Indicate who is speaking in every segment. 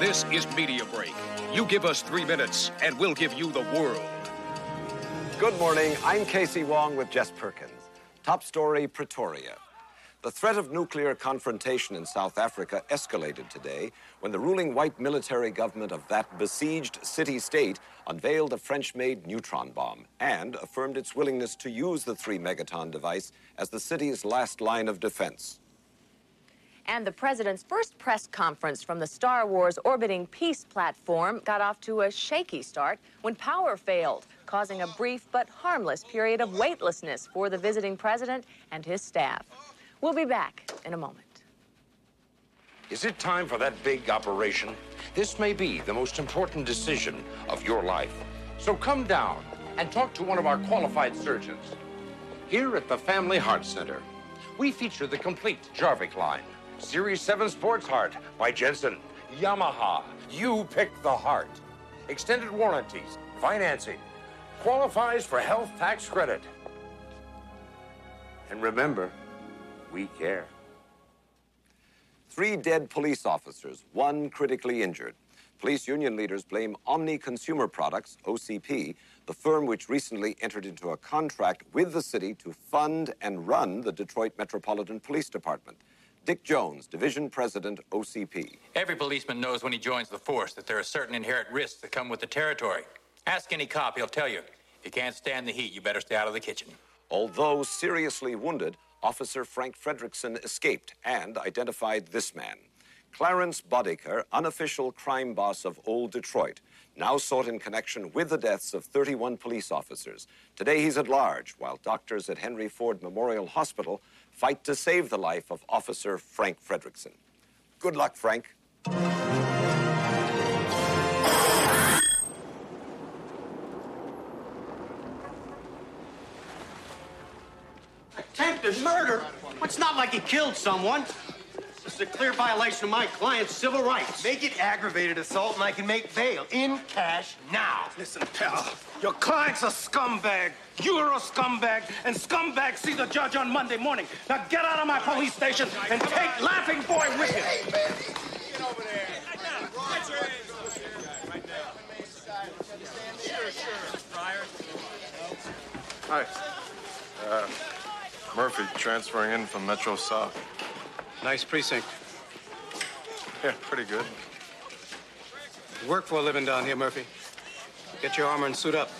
Speaker 1: This is Media Break. You give us 3 minutes, and we'll give you the world.
Speaker 2: Good morning. I'm Casey Wong with Jess Perkins. Top story, Pretoria. The threat of nuclear confrontation in South Africa escalated today when the ruling white military government of that besieged city-state unveiled a French-made neutron bomb and affirmed its willingness to use the 3-megaton device as the city's last line of defense.
Speaker 3: And the president's first press conference from the Star Wars orbiting peace platform got off to a shaky start when power failed, causing a brief but harmless period of weightlessness for the visiting president and his staff. We'll be back in a moment.
Speaker 4: Is it time for that big operation? This may be the most important decision of your life. So come down and talk to one of our qualified surgeons. Here at the Family Heart Center, we feature the complete Jarvik line. Series 7 Sports Heart by Jensen. Yamaha. You pick the heart. Extended warranties. Financing. Qualifies for health tax credit. And remember, we care.
Speaker 2: 3 dead police officers, 1 critically injured. Police union leaders blame Omni Consumer Products, OCP, the firm which recently entered into a contract with the city to fund and run the Detroit Metropolitan Police Department. Dick Jones, Division President, OCP.
Speaker 5: Every policeman knows when he joins the force that there are certain inherent risks that come with the territory. Ask any cop, he'll tell you. If you can't stand the heat, you better stay out of the kitchen.
Speaker 2: Although seriously wounded, Officer Frank Fredrickson escaped and identified this man. Clarence Boddicke, unofficial crime boss of Old Detroit, now sought in connection with the deaths of 31 police officers. Today he's at large, while doctors at Henry Ford Memorial Hospital fight to save the life of Officer Frank Fredrickson. Good luck, Frank.
Speaker 6: Attempted murder? It's not like he killed someone. This is a clear violation of my client's civil rights.
Speaker 7: Make it aggravated assault and I can make bail in cash now.
Speaker 6: Listen, pal, your client's a scumbag. You're a scumbag, and scumbags see the judge on Monday morning. Now get out of my police station and take Laughing Boy with you.
Speaker 7: Hey, baby, get over there. Right there. Right there.
Speaker 8: Hi. Murphy, transferring in from Metro South.
Speaker 6: Nice precinct.
Speaker 8: Yeah, pretty good.
Speaker 6: You work for a living down here, Murphy. Get your armor and suit up.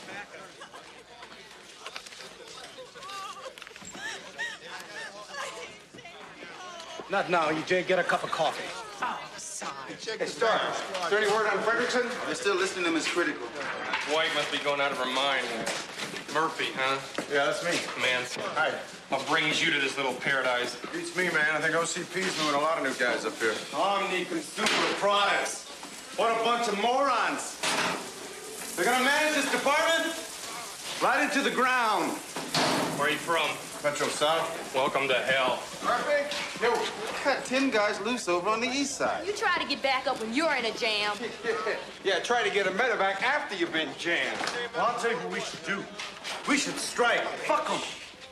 Speaker 6: Not now, you Jay. Get a cup of coffee.
Speaker 3: Oh, sorry.
Speaker 7: Hey, Star, is there any word on Fredrickson? They're still listing him as critical.
Speaker 8: White must be going out of her mind. Murphy, huh?
Speaker 7: Yeah, that's me.
Speaker 8: Man,
Speaker 7: Hi.
Speaker 8: what brings you to this little paradise? Beats me, man. I think OCP's moving a lot of new guys up here.
Speaker 7: Omni Consumer Products. What a bunch of morons. They're gonna manage this department right into the ground.
Speaker 8: Where are you from? Metro South. Welcome to hell.
Speaker 7: Murphy? Yo, we got 10 guys loose over on the east side.
Speaker 3: You try to get back up when you're in a jam.
Speaker 7: Yeah, try to get a medevac after you've been jammed.
Speaker 6: Well, I'll tell you what we should do. We should strike. Fuck them.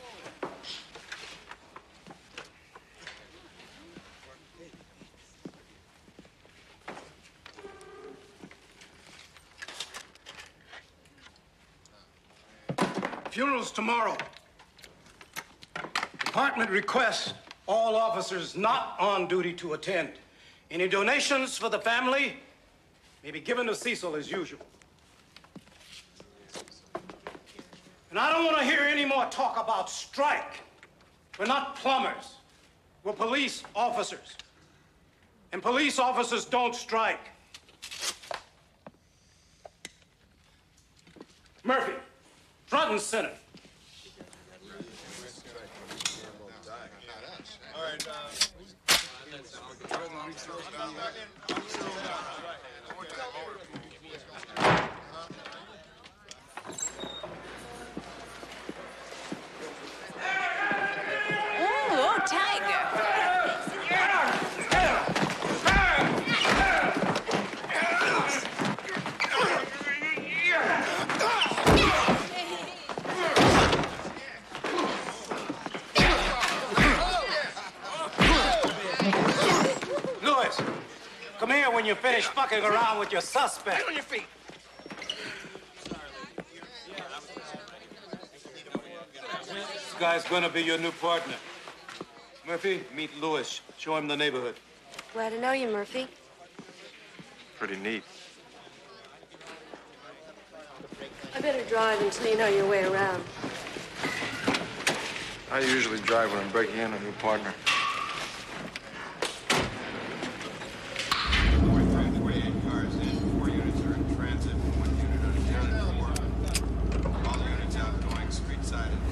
Speaker 6: Funeral's tomorrow. Department requests all officers not on duty to attend. Any donations for the family may be given to Cecil as usual. And I don't want to hear any more talk about strike. We're not plumbers. We're police officers. And police officers don't strike. Murphy, front and center.
Speaker 3: Ooh, tiger.
Speaker 6: Louis, come here when you're finished. finish fucking around with your suspect.
Speaker 1: Get on your feet.
Speaker 6: This guy's gonna be your new partner. Murphy, meet Lewis. Show him the neighborhood.
Speaker 9: Glad to know you, Murphy.
Speaker 8: Pretty neat.
Speaker 9: I better drive until you know your way around.
Speaker 8: I usually drive when I'm breaking in a new partner.
Speaker 10: 48 cars in, 4 units are in transit, 1 unit unaccounted for. All units outgoing, street side and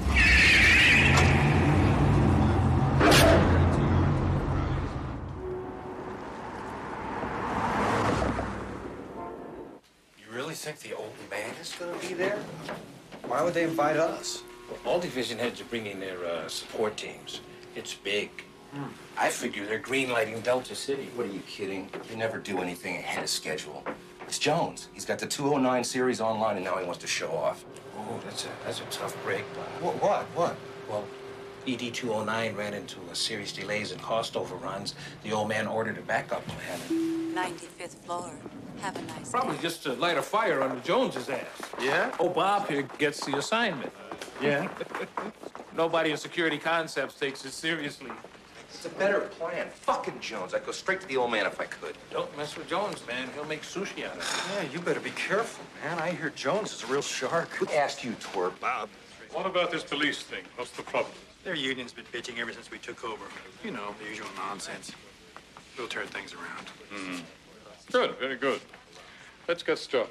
Speaker 11: You really think the old man is going to be there? Why would they invite us? All division heads are bringing their support teams. It's big. I figure they're greenlighting Delta City. What are you kidding? They never do anything ahead of schedule. It's Jones. He's got the 209 series online, and now he wants to show off. Oh, that's a tough break, Bob. What? Well, ED 209 ran into a series delays and cost overruns. The old man ordered a backup plan.
Speaker 9: 95th floor. Have a nice
Speaker 12: Probably
Speaker 9: day.
Speaker 12: just to light a fire under Jones's ass.
Speaker 8: Yeah?
Speaker 12: Oh, Bob here gets the assignment.
Speaker 8: Yeah?
Speaker 12: Nobody in Security Concepts takes it seriously.
Speaker 11: It's a better plan. Fucking Jones. I'd go straight to the old man if I could.
Speaker 12: Don't mess with Jones, man. He'll make sushi out of it.
Speaker 11: Yeah, you better be careful, man. I hear Jones is a real shark. Who asked you, twerp?
Speaker 1: Bob.
Speaker 13: What about this police thing? What's the problem?
Speaker 6: Their union's been bitching ever since we took over. You know, the usual nonsense. We'll turn things around.
Speaker 13: Good, very good. Let's get started.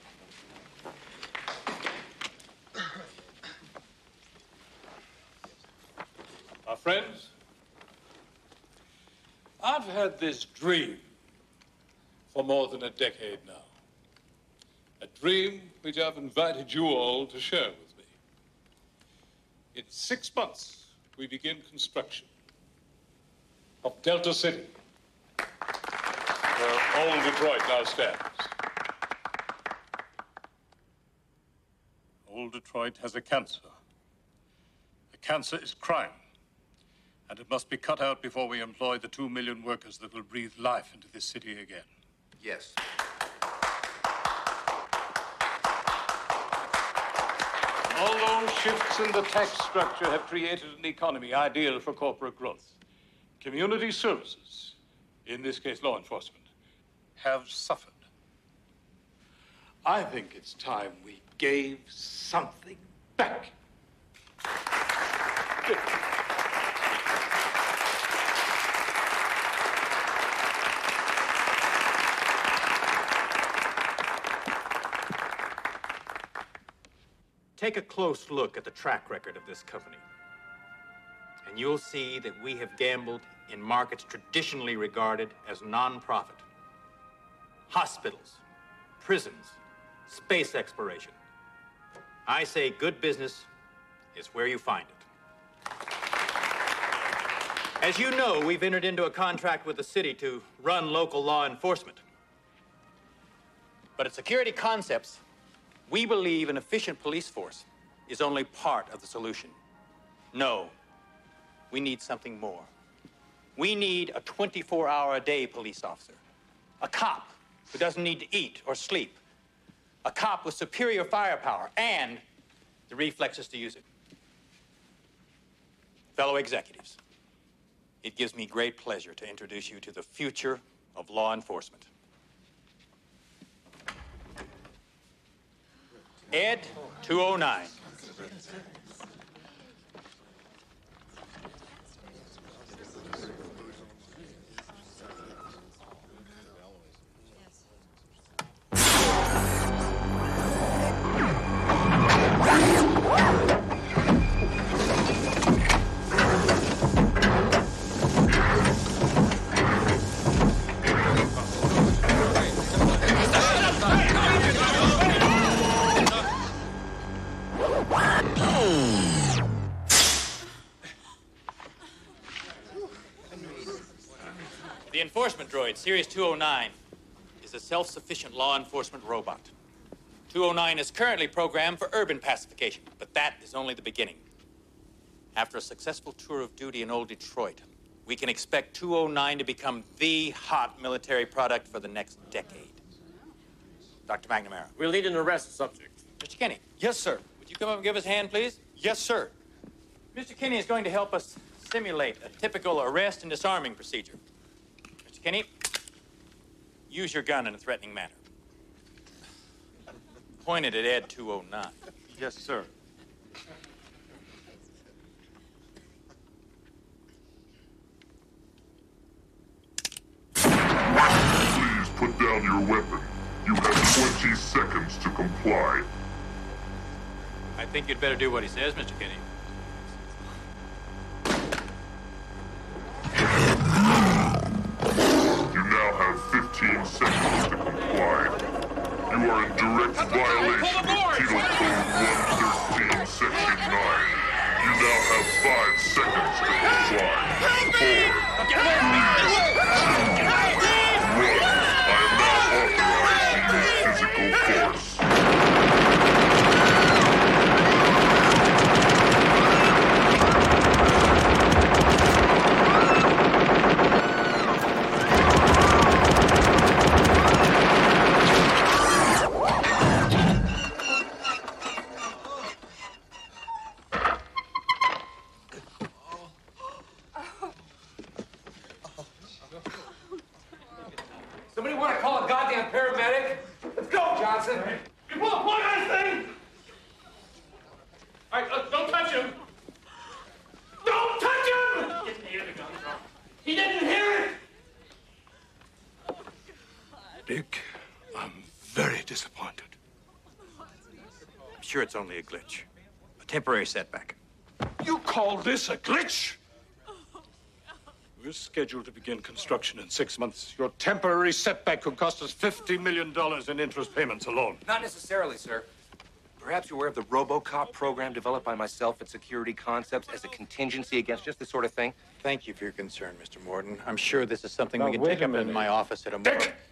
Speaker 13: Our friends, I've had this dream for more than a decade now. A dream which I've invited you all to share with me. In 6 months, we begin construction of Delta City, where old Detroit now stands. Old Detroit has a cancer. The cancer is crime. And it must be cut out before we employ the 2 million workers that will breathe life into this city again.
Speaker 11: Yes.
Speaker 13: All those shifts in the tax structure have created an economy ideal for corporate growth. Community services, in this case law enforcement, have suffered. I think it's time we gave something back.
Speaker 5: Take a close look at the track record of this company, and you'll see that we have gambled in markets traditionally regarded as non-profit. Hospitals, prisons, space exploration. I say good business is where you find it. As you know, we've entered into a contract with the city to run local law enforcement. But at Security Concepts, we believe an efficient police force is only part of the solution. No, we need something more. We need a 24-hour-a-day police officer, a cop who doesn't need to eat or sleep, a cop with superior firepower and the reflexes to use it. Fellow executives, it gives me great pleasure to introduce you to the future of law enforcement. Ed 209. The enforcement droid, Series 209, is a self-sufficient law enforcement robot. 209 is currently programmed for urban pacification, but that is only the beginning. After a successful tour of duty in old Detroit, we can expect 209 to become the hot military product for the next decade. Dr. McNamara.
Speaker 12: We'll need an arrest subject.
Speaker 5: Mr. Kinney.
Speaker 6: Yes, sir.
Speaker 5: Would you come up and give us a hand, please?
Speaker 6: Yes, sir.
Speaker 5: Mr. Kinney is going to help us simulate a typical arrest and disarming procedure. Mr. Kinney, use your gun in a threatening manner. Point it at Ed 209.
Speaker 6: Yes, sir.
Speaker 14: Please put down your weapon. You have 20 seconds to comply.
Speaker 5: I think you'd better do what he says, Mr. Kinney.
Speaker 14: You now have 15 seconds to comply. You are in direct violation of Penal Code 113, Section 9. You now have 5 seconds to comply. 4, 3, 2, 1. I am now authorized to use physical force.
Speaker 11: Somebody want to call a goddamn paramedic? Let's go, Johnson.
Speaker 12: You pull a plug on this thing! All right, don't touch him. Don't touch him! He didn't hear the gun drop. He didn't hear it!
Speaker 6: Dick, I'm very disappointed.
Speaker 5: I'm sure it's only a glitch. A temporary setback.
Speaker 6: You call this a glitch? We're scheduled to begin construction in 6 months. Your temporary setback could cost us $50 million in interest payments alone.
Speaker 11: Not necessarily, sir. Perhaps you're aware of the RoboCop program developed by myself at Security Concepts as a contingency against just this sort of thing.
Speaker 5: Thank you for your concern, Mr. Morton. I'm sure this is something
Speaker 6: Now,
Speaker 5: we can
Speaker 6: wait
Speaker 5: take
Speaker 6: a
Speaker 5: up in
Speaker 6: minute.
Speaker 5: my office at a more...
Speaker 6: Dick!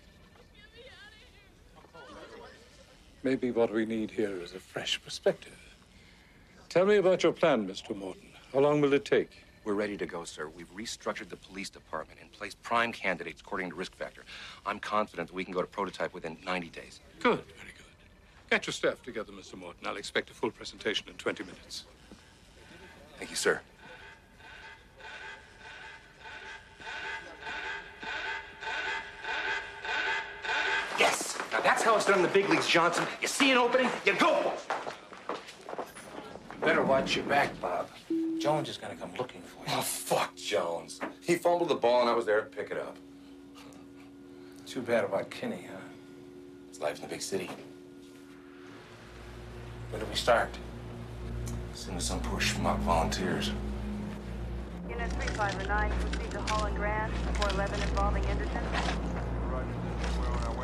Speaker 6: Maybe what we need here is a fresh perspective. Tell me about your plan, Mr. Morton. How long will it take?
Speaker 11: We're ready to go, sir. We've restructured the police department and placed prime candidates according to risk factor. I'm confident that we can go to prototype within 90 days.
Speaker 6: Good, very good. Get your staff together, Mr. Morton. I'll expect a full presentation in 20 minutes.
Speaker 11: Thank you, sir. Yes! Now that's how it's done in the big leagues, Johnson. You see an opening, you go for it.
Speaker 12: Better watch your back, Bob. Jones is gonna come looking for you.
Speaker 11: Oh, fuck Jones. He fumbled the ball and I was there to pick it up.
Speaker 12: Too bad about Kinney, huh?
Speaker 11: It's life in the big city.
Speaker 12: When do we start?
Speaker 11: As soon as some poor schmuck volunteers.
Speaker 15: Unit 359, proceed to Holland Grand, 411 involving Anderson.
Speaker 10: Roger, we're on our way.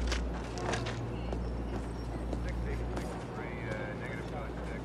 Speaker 10: 663, negative contact.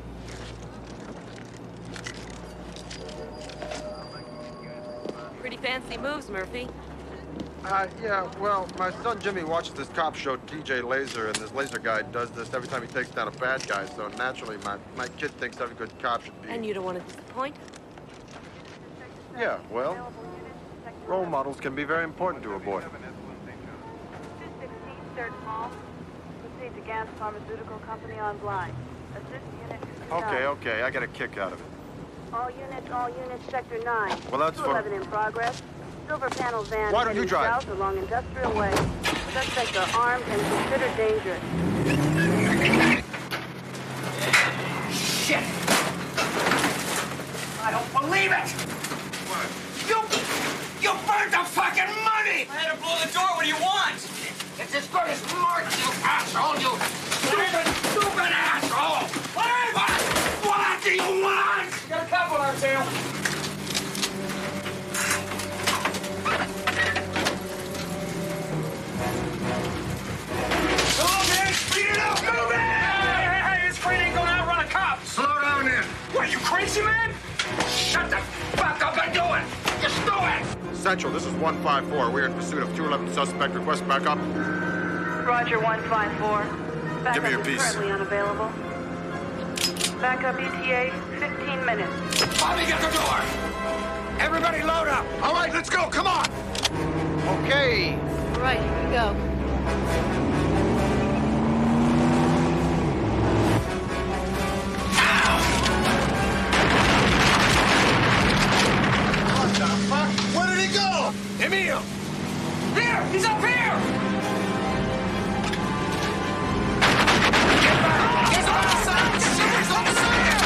Speaker 9: Pretty fancy moves, Murphy.
Speaker 8: Yeah, well, my son Jimmy watches this cop show, TJ Laser, and this laser guy does this every time he takes down a bad guy, so naturally my kid thinks every good cop should be.
Speaker 9: And you don't want to disappoint?
Speaker 8: Yeah, well, role models can be very important to a boy.
Speaker 15: 216, third mall. Proceed to Gans Pharmaceutical Company on blind. Assist Unit 59.
Speaker 8: Okay, I get a kick out of it.
Speaker 15: All units, Sector 9.
Speaker 8: Well, that's for...
Speaker 15: 211 in progress. Silver panel van
Speaker 8: Why don't you
Speaker 15: heading
Speaker 8: drive?
Speaker 15: south along Industrial Way. Suspects are armed and considered dangerous.
Speaker 11: Shit! I don't believe it! What? You burned the fucking money! I had to blow the door. What do you want? It's as good as Martin, you asshole! You stupid asshole! What do you want? Got a cop on our tail. Crazy man? Shut the fuck up and do it! Just do it!
Speaker 8: Central, this is 154. We're in pursuit of 211 suspect. Request backup.
Speaker 15: Roger, 154. Backup
Speaker 8: Give me your
Speaker 15: is
Speaker 8: piece.
Speaker 15: currently unavailable. Backup ETA, 15 minutes.
Speaker 11: Bobby, get the door! Everybody load up!
Speaker 7: All right, let's go, come on!
Speaker 8: Okay.
Speaker 9: All right, here we go.
Speaker 7: What the fuck? Where did he go?
Speaker 11: Emil!
Speaker 12: Here! He's up here!
Speaker 11: Get back! He's on the side! Shit, he's on the side!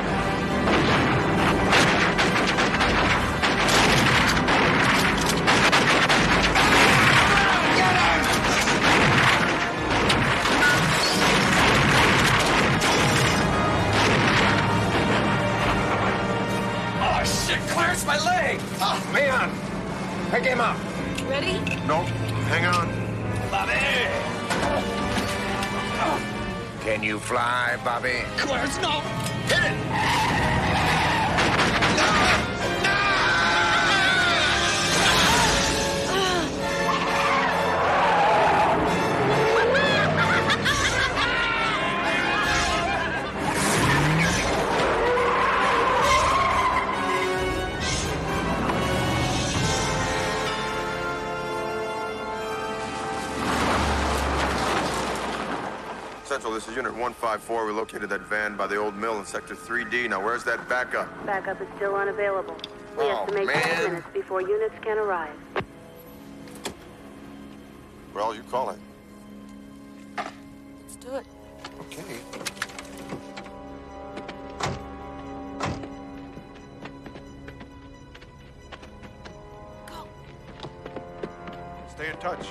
Speaker 11: Get him! Oh, shit, Clarence, my leg! Oh, man! Pick him up.
Speaker 9: Ready?
Speaker 8: No, hang on.
Speaker 11: Bobby!
Speaker 16: Can you fly, Bobby?
Speaker 11: Clarence, no! Hit it!
Speaker 8: Central, this is Unit 154. We located that van by the old mill in Sector 3D. Now, where's that backup?
Speaker 15: Backup is still unavailable. We
Speaker 8: Oh,
Speaker 15: estimate 10
Speaker 8: man.
Speaker 15: minutes before units can arrive.
Speaker 8: Well, you call it.
Speaker 9: Let's do it.
Speaker 8: Okay.
Speaker 9: Go.
Speaker 8: Stay in touch.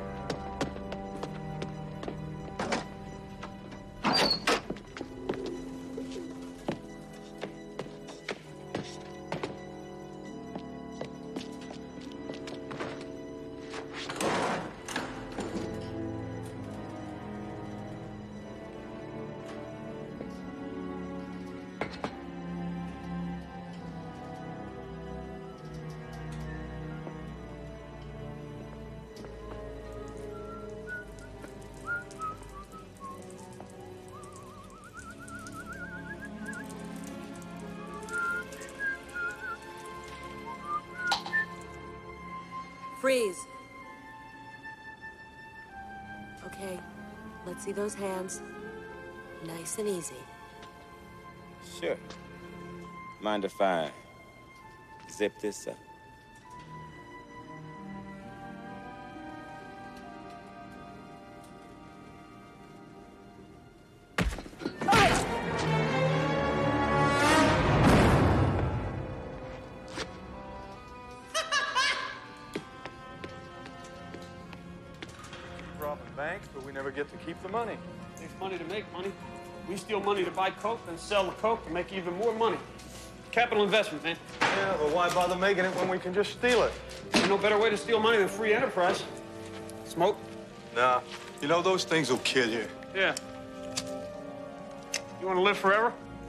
Speaker 9: Freeze. Okay, let's see those hands. Nice and easy.
Speaker 17: Sure. Mind if I zip this up?
Speaker 6: Robbing banks, but we never get to keep the money.
Speaker 18: There's money to make money. We steal money to buy coke, then sell the coke to make even more money. Capital investment, man.
Speaker 6: Yeah, but why bother making it when we can just steal it?
Speaker 18: There's no better way to steal money than free enterprise. Smoke?
Speaker 6: Nah, you know, those things will kill you.
Speaker 18: Yeah. You want to live forever?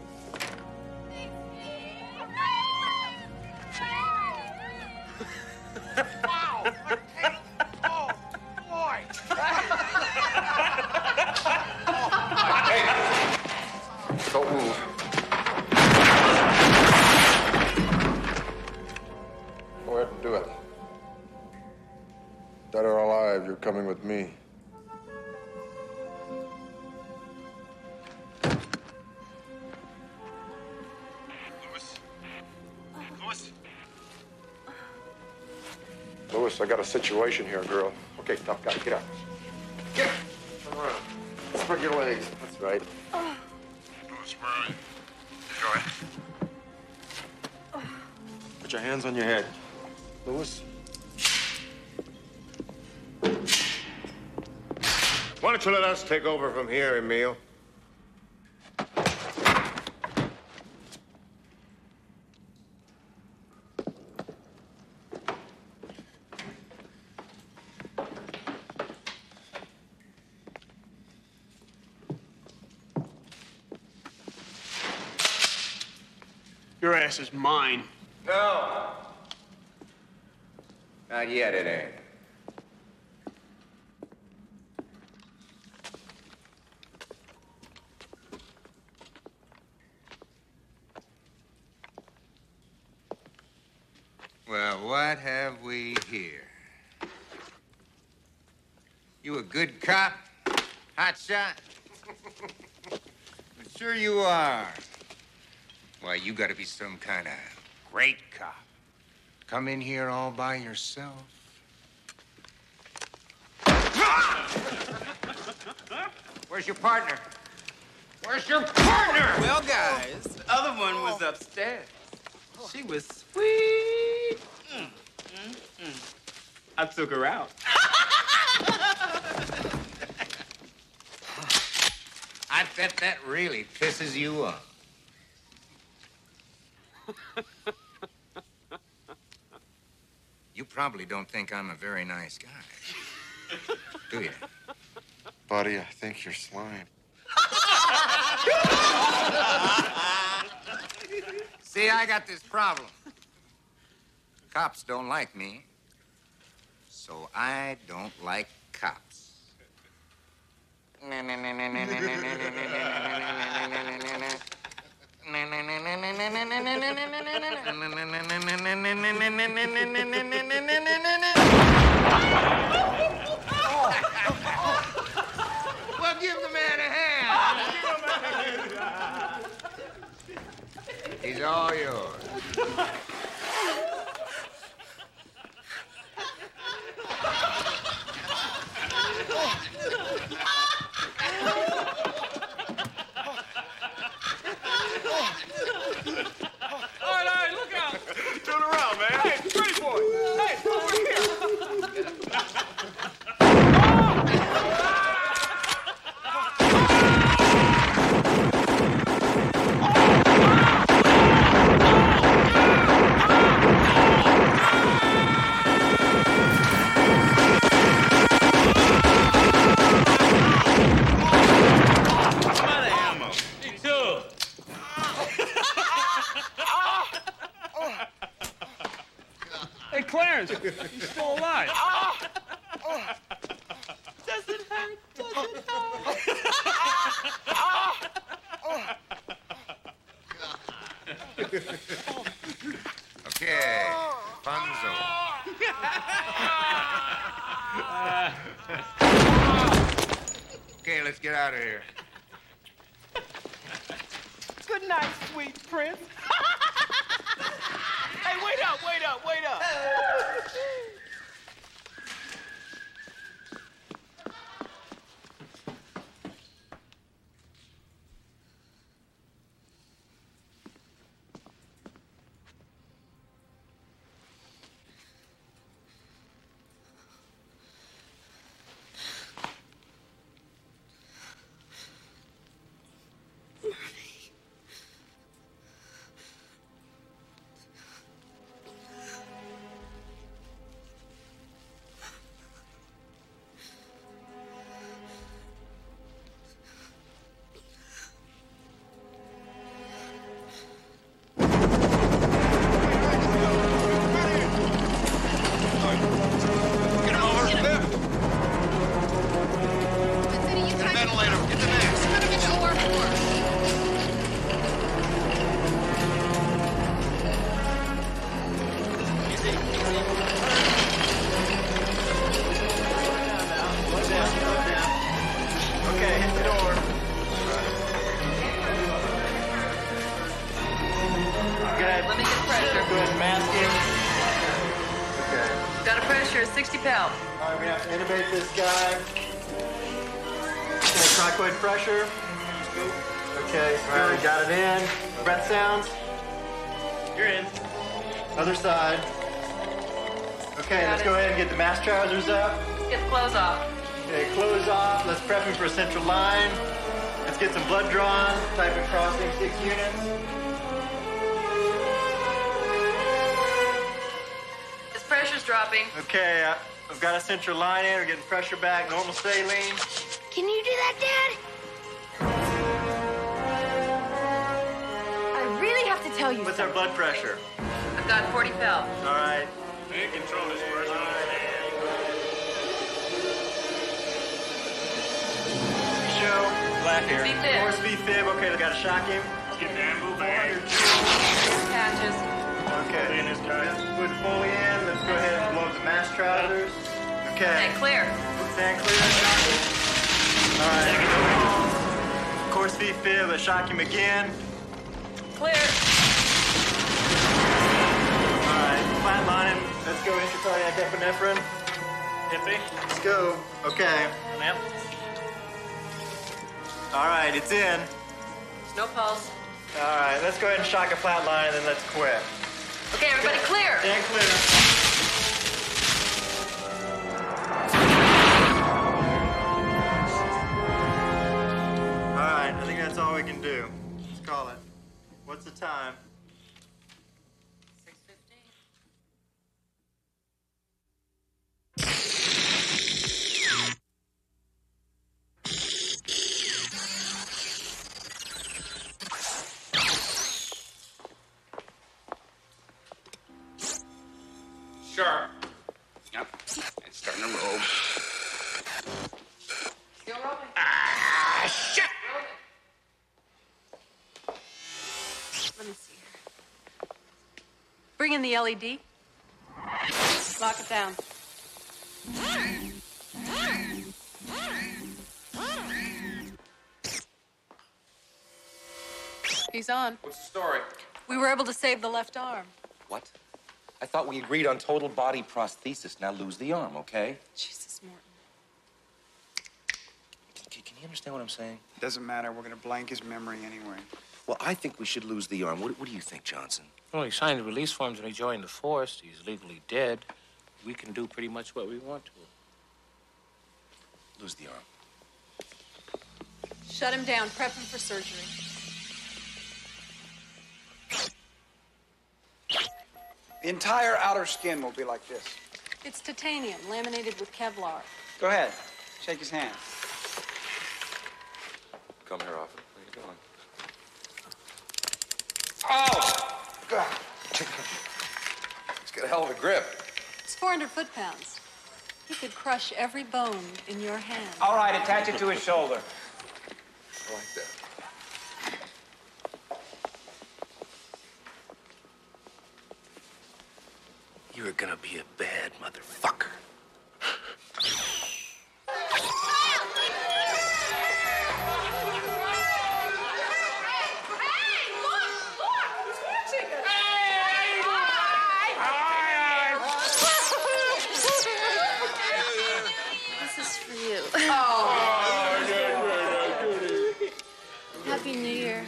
Speaker 11: Wow! Oh, boy!
Speaker 8: Don't move. Go ahead and do it. Dead or alive, you're coming with me. Lewis, I got a situation here, girl. Okay, tough guy, get up. Get up! Turn around. Spread your legs. That's right. Lewis, where are you? You all right? Put your hands on your head. Lewis?
Speaker 7: Why don't you let us take over from here, Emil?
Speaker 18: Your ass is mine.
Speaker 16: No. Not yet, it ain't. Well, what have we here? You a good cop? Hot shot? Sure you are. Why, you gotta be some kind of great cop. Come in here all by yourself. Where's your partner? Where's your partner?
Speaker 19: Well, guys, the other one was upstairs. She was sweet. I took her out.
Speaker 16: I bet that really pisses you off. You probably don't think I'm a very nice guy, do you?
Speaker 8: Buddy, I think you're slime.
Speaker 16: See, I got this problem. Cops don't like me, so I don't like cops. Well, give the man a hand. He's all yours.
Speaker 12: All right, look out! Turn around, man. Hey, pretty boy. Hey, over here.
Speaker 18: Hey, Clarence, he's still alive.
Speaker 12: Does it hurt? Does it hurt?
Speaker 16: Okay, fun's Okay, let's get out of here.
Speaker 12: Good night, sweet prince. Hey, wait up, wait up, wait up.
Speaker 3: Got a pressure of 60 pounds.
Speaker 6: All right, we have to intubate this guy. Okay, cricoid pressure. Okay, all right, got it in. Breath sounds. You're in. Other side. Okay, let's go ahead and get the mask trousers up.
Speaker 3: Get the clothes off.
Speaker 6: Okay, clothes off. Let's prep him for a central line. Let's get some blood drawn. Type of crossing 6 units.
Speaker 3: His pressure's dropping.
Speaker 6: Okay, I've got a central line in. We're getting pressure back. Normal saline.
Speaker 20: Can you do that, Dad?
Speaker 3: I really have to tell you.
Speaker 6: What's our blood pressure?
Speaker 3: I've got 40 pounds.
Speaker 6: All right.
Speaker 12: They control his pressure.
Speaker 6: Show. Black hair.
Speaker 3: Speed fib.
Speaker 6: More speed fib. Okay, we gotta shock him.
Speaker 12: Get the ambu bag.
Speaker 3: Patches.
Speaker 6: Okay. In this guy. Put fully in. Let's go ahead and blow up the mass trousers. Okay.
Speaker 3: Okay, clear.
Speaker 6: Stand clear. All right. Course V fib. Let's shock him again.
Speaker 3: Clear.
Speaker 6: All right. Flatline. Let's go intracardiac epinephrine.
Speaker 18: Hippie.
Speaker 6: Let's go. Okay.
Speaker 18: Ma'am.
Speaker 6: All right. It's in.
Speaker 3: No pulse.
Speaker 6: All right. Let's go ahead and shock a flatline and then let's quit.
Speaker 3: Okay, everybody clear.
Speaker 6: Stand clear. All right, I think that's all we can do. Let's call it. What's the time?
Speaker 3: 6:15.
Speaker 4: Sure. Yep. It's starting to roll.
Speaker 3: Still rolling.
Speaker 4: Ah, shit!
Speaker 3: Let me see here. Bring in the LED. Lock it down. He's on.
Speaker 11: What's the story?
Speaker 3: We were able to save the left arm.
Speaker 11: What? I thought we agreed on total body prosthesis. Now lose the arm, okay?
Speaker 3: Jesus, Morton.
Speaker 11: Can you understand what I'm saying?
Speaker 10: Doesn't matter. We're gonna blank his memory anyway.
Speaker 11: Well, I think we should lose the arm. What do you think, Johnson?
Speaker 21: Well, he signed the release forms and he joined the force. He's legally dead. We can do pretty much what we want to.
Speaker 11: Lose the arm.
Speaker 3: Shut him down. Prep him for surgery.
Speaker 10: The entire outer skin will be like this.
Speaker 3: It's titanium, laminated with Kevlar.
Speaker 10: Go ahead. Shake his hand.
Speaker 11: Come here often. Where are you going?
Speaker 10: Oh! God.
Speaker 11: He's got a hell of a grip.
Speaker 3: It's 400 foot-pounds. He could crush every bone in your hand.
Speaker 10: All right, attach it to his shoulder.
Speaker 11: I like that.
Speaker 21: You're gonna be a bad motherfucker.
Speaker 9: This is for you.
Speaker 3: Oh.
Speaker 9: Happy New Year.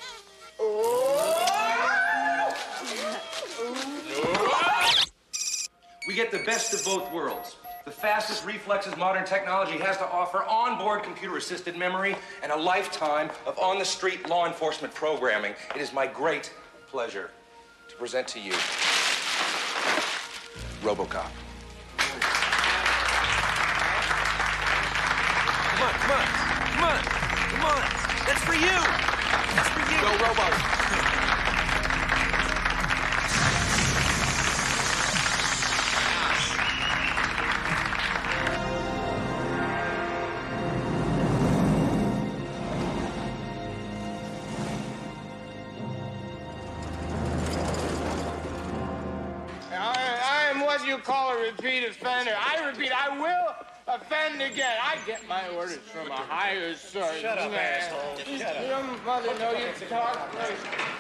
Speaker 11: We get the best of both worlds. The fastest reflexes modern technology has to offer, onboard computer-assisted memory, and a lifetime of on-the-street law enforcement programming. It is my great pleasure to present to you RoboCop.
Speaker 17: Come on, come on, come on, come on. That's for you. That's for you. Go, Robo.
Speaker 12: I am what you call a repeat offender. I repeat, I will offend again. I get my orders from a higher source.
Speaker 6: Shut up, asshole. Shut up.
Speaker 12: Your mother know you talk like...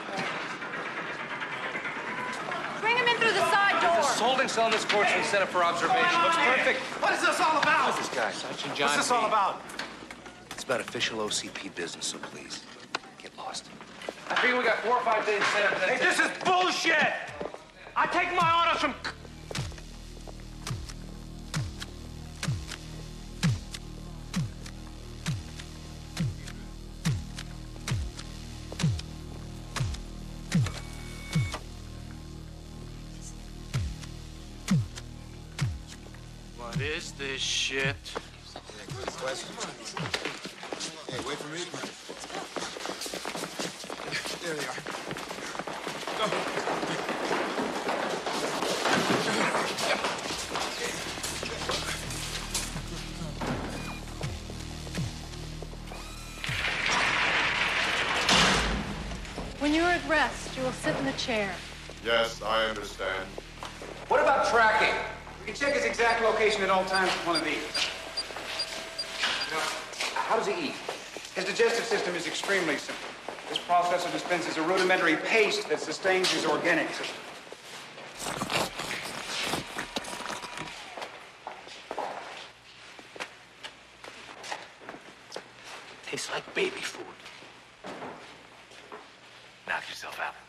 Speaker 3: Bring him in through the side door.
Speaker 11: This holding cell in this court's been set up for observation. Looks perfect.
Speaker 7: What is this all about?
Speaker 11: Who's this guy?
Speaker 21: Sergeant John.
Speaker 7: What's this all about?
Speaker 11: It's about official OCP business, so please, get lost. I figure we got 4 or 5 days set up.
Speaker 12: Hey, this is bullshit! I take my orders from...
Speaker 18: What is this shit?
Speaker 10: Hey, wait for me. There they are.
Speaker 3: When you're at rest, you will sit in the chair.
Speaker 10: Yes, I understand.
Speaker 2: What about tracking? We can check his exact location at all times with one of these. How does he eat? His digestive system is extremely simple. This processor dispenses a rudimentary paste that sustains his organic system.
Speaker 21: Tastes like baby food. Knock yourself out.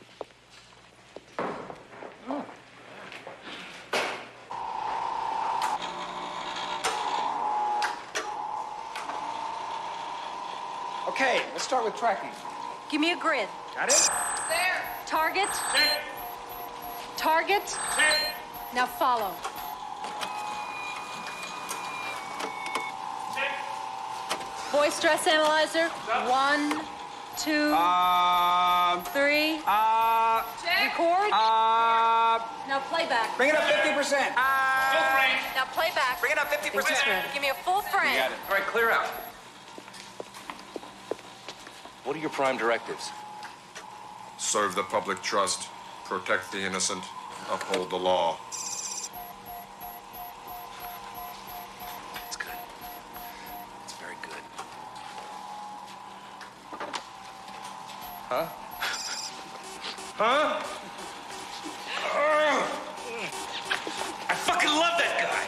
Speaker 2: Okay, let's start with tracking.
Speaker 9: Give me a grid.
Speaker 2: Got it?
Speaker 9: There. Target. Target. Now follow. Voice stress analyzer. 1, 2, 3. Record. Now playback.
Speaker 2: Bring it up 50%.
Speaker 9: Now playback.
Speaker 2: Bring it up 50%.
Speaker 9: Give me a full frame.
Speaker 2: You got it. All right, clear out.
Speaker 8: What are your prime directives?
Speaker 10: Serve the public trust, protect the innocent, uphold the law.
Speaker 8: It's good. It's very good. Huh? Huh? I fucking love that guy!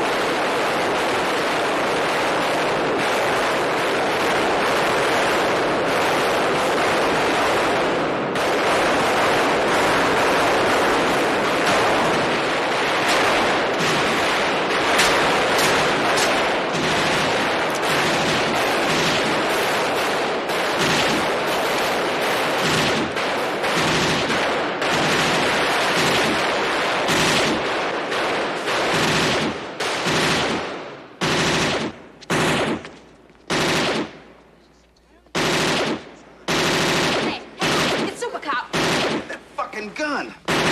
Speaker 2: Gun.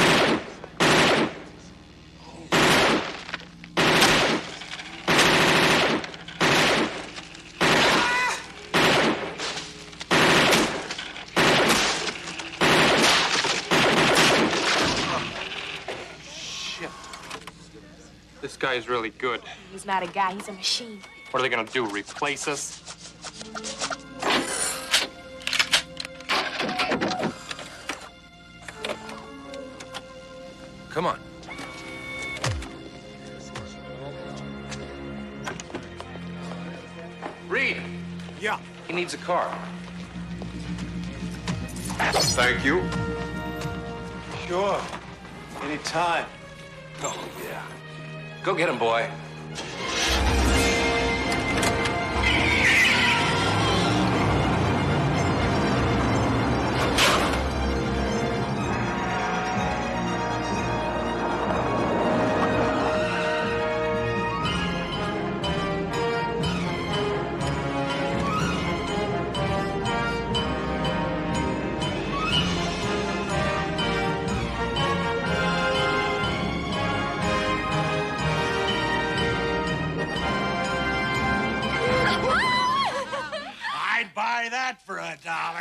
Speaker 5: Shit. This guy is really good.
Speaker 22: He's not a guy, he's a machine.
Speaker 5: What are they gonna do, replace us?
Speaker 8: Come on. Reed.
Speaker 6: Yeah.
Speaker 8: He needs a car.
Speaker 10: Thank you.
Speaker 6: Sure. Anytime.
Speaker 8: Oh, yeah. Go get him, boy.
Speaker 6: I'd buy that for $1.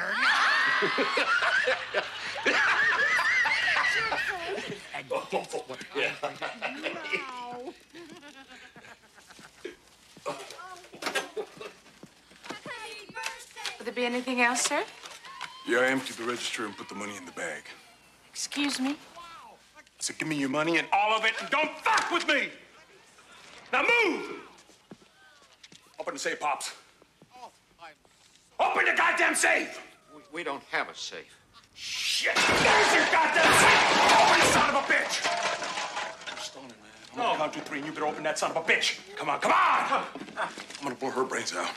Speaker 22: Would there be anything else, sir?
Speaker 7: Yeah, I emptied the register and put the money in the bag.
Speaker 22: Excuse me?
Speaker 7: So give me your money and all of it, and don't fuck with me! Now move! Open the safe, Pops. Open the goddamn safe!
Speaker 4: We don't have a safe.
Speaker 7: Shit! There's your goddamn safe! Open it, son of a bitch! I'm stalling, man. I'm gonna count to 3, and you better open that son of a bitch. Come on, come on! I'm gonna blow her brains out.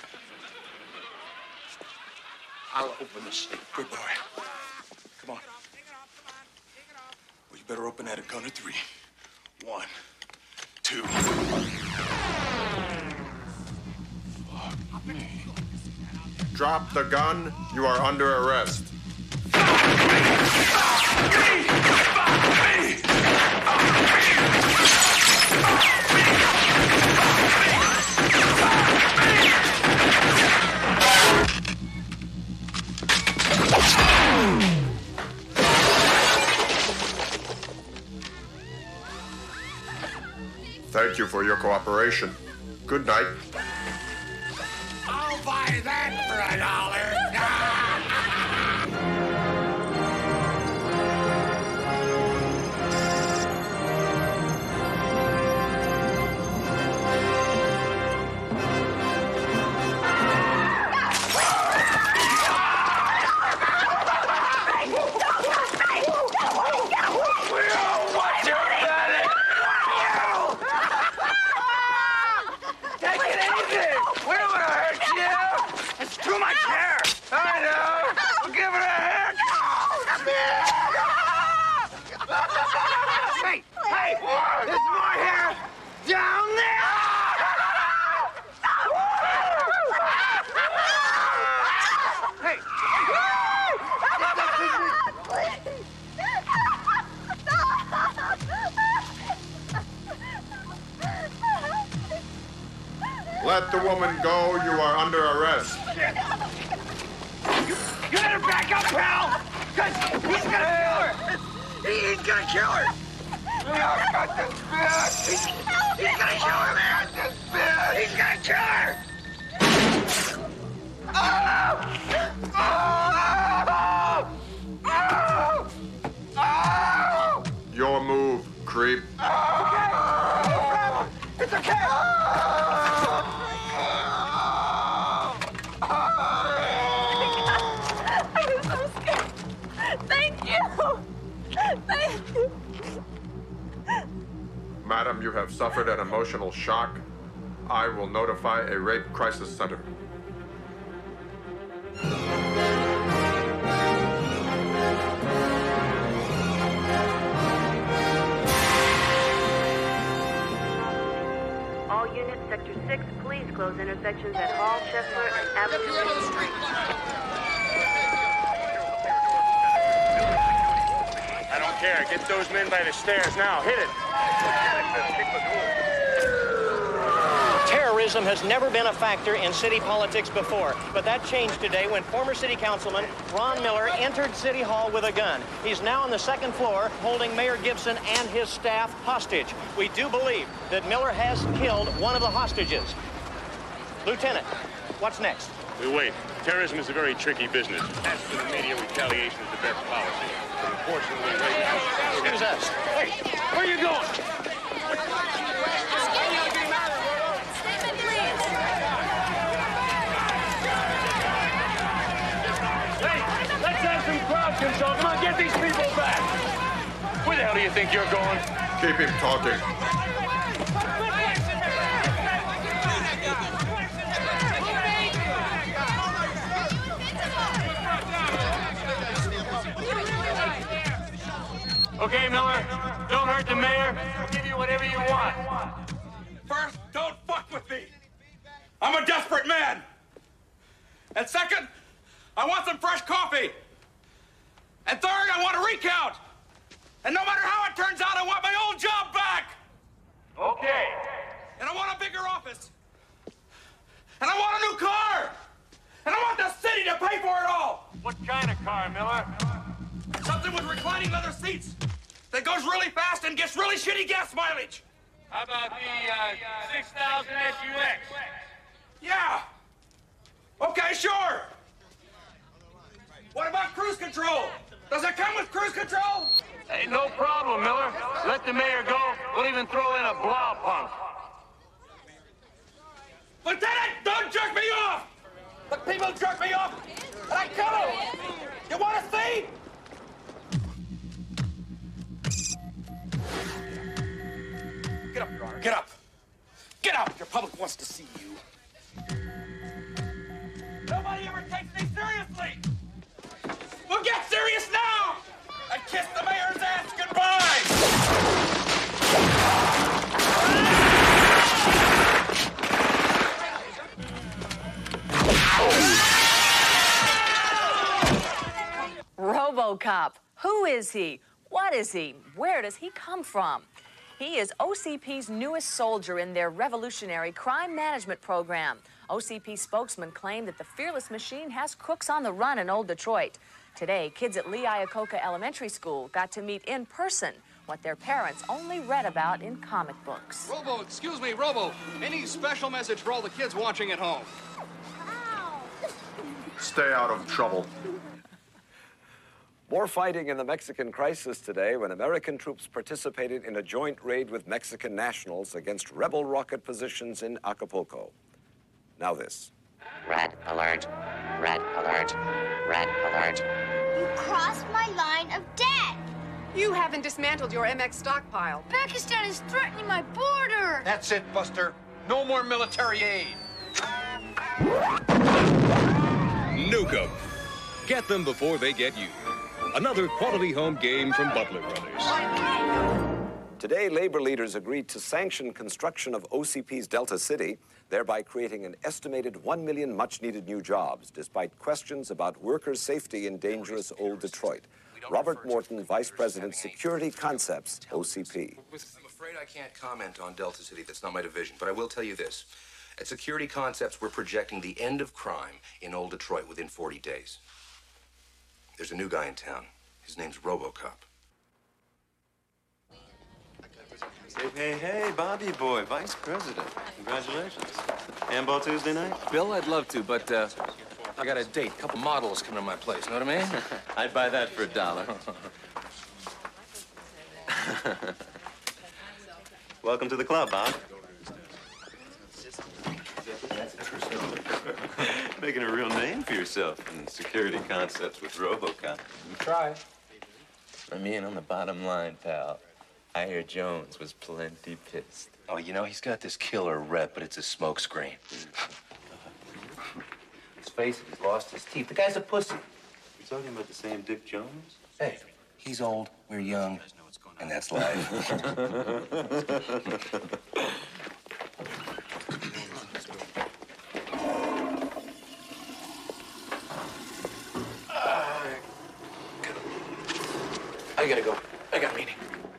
Speaker 4: I'll open the safe.
Speaker 7: Good boy. Come on. Well, you better open that at count of 3. 1, 2. Fuck me.
Speaker 10: Drop the gun. You are under arrest.
Speaker 8: thank you for your cooperation. Good night.
Speaker 7: I'll buy that for $1.
Speaker 12: Too much hair! I know! We'll give it a haircut! Hey! Hey! There's more hair down there! Hey!
Speaker 8: Let the woman go. You are under arrest.
Speaker 12: You better back up, pal! Because he's gonna kill her! He's gonna kill her! I've got this bitch! He's gonna kill her, man! This bitch! He's gonna kill her! Oh! Oh! Oh!
Speaker 8: Your move, creep.
Speaker 12: Okay! No problem! It's okay!
Speaker 3: Thank you. Thank you.
Speaker 8: Madam, you have suffered an emotional shock. I will notify a rape crisis center.
Speaker 15: All units, Sector 6, please close intersections at Hall, Chestnut, and Avenue.
Speaker 12: I don't care. Get those men by the stairs now. Hit it.
Speaker 1: Terrorism has never been a factor in city politics before, but that changed today when former city councilman Ron Miller entered City Hall with a gun. He's now on the second floor holding Mayor Gibson and his staff hostage. We do believe that Miller has killed one of the hostages. Lieutenant, what's next?
Speaker 12: We wait. Terrorism is a very tricky business. As for the media, retaliation is the best policy. Unfortunately, right now...
Speaker 1: Excuse us.
Speaker 12: Hey, where are you going? Hey, let's have some crowd control. Come on, get these people back. Where the hell do you think you're going?
Speaker 8: Keep him talking.
Speaker 12: Okay, Miller, don't hurt the mayor. I'll give you whatever you want.
Speaker 7: First, don't fuck with me. I'm a desperate man. And second, I want some fresh coffee. And third, I want a recount. And no matter how it turns out, I want my old job back.
Speaker 12: Okay.
Speaker 7: And I want a bigger office. And I want a new car. And I want the city to pay for it all.
Speaker 12: What kind of car, Miller?
Speaker 7: Something with reclining leather seats that goes really fast and gets really shitty gas mileage.
Speaker 12: How about the 6000 SUX?
Speaker 7: Yeah. Okay, sure. What about cruise control? Does it come with cruise control?
Speaker 12: Hey, no problem, Miller. Let the mayor go. We'll even throw in a blow pump.
Speaker 7: Lieutenant, don't jerk me off! The people jerk me off, and I kill them! You want to see? Get up, Your Honor. Get up. Get up! Your public wants to see you. Nobody ever takes me seriously! Well, get serious now! And kiss the mayor's ass goodbye!
Speaker 3: RoboCop. Who is he? What is he? Where does he come from? He is OCP's newest soldier in their revolutionary crime management program. OCP spokesman claimed that the Fearless Machine has crooks on the run in Old Detroit. Today, kids at Lee Iacocca Elementary School got to meet in person what their parents only read about in comic books.
Speaker 13: Robo, excuse me, Robo. Any special message for all the kids watching at home?
Speaker 8: Stay out of trouble.
Speaker 14: More fighting in the Mexican crisis today when American troops participated in a joint raid with Mexican nationals against rebel rocket positions in Acapulco. Now this.
Speaker 23: Red alert. Red alert. Red alert.
Speaker 20: You crossed my line of death.
Speaker 24: You haven't dismantled your MX stockpile.
Speaker 20: Pakistan is threatening my border.
Speaker 13: That's it, Buster. No more military aid.
Speaker 25: Nuke 'em. Get them before they get you. Another quality home game from Butler Brothers.
Speaker 14: Today, labor leaders agreed to sanction construction of OCP's Delta City, thereby creating an estimated 1 million much-needed new jobs, despite questions about workers' safety in dangerous old Detroit. Robert Morton, Vice President, Security Concepts, OCP.
Speaker 26: I'm afraid I can't comment on Delta City. That's not my division. But I will tell you this. At Security Concepts, we're projecting the end of crime in old Detroit within 40 days. There's a new guy in town. His name's RoboCop.
Speaker 27: Hey, Bobby boy, Vice President. Congratulations. Handball Tuesday night?
Speaker 26: Bill, I'd love to, but I got a date. A couple models coming to my place. Know what I mean?
Speaker 27: I'd buy that for $1. Welcome to the club, Bob. Making a real name for yourself in Security Concepts with RoboCop.
Speaker 26: You try.
Speaker 27: I mean, on the bottom line, pal, I hear Jones was plenty pissed.
Speaker 26: Oh, you know, he's got this killer rep, but it's a smokescreen. Let's face it, he's lost his teeth. The guy's a pussy.
Speaker 27: You're talking about the same Dick Jones?
Speaker 26: Hey, he's old, we're young, and that's life. I gotta go. I got a meeting.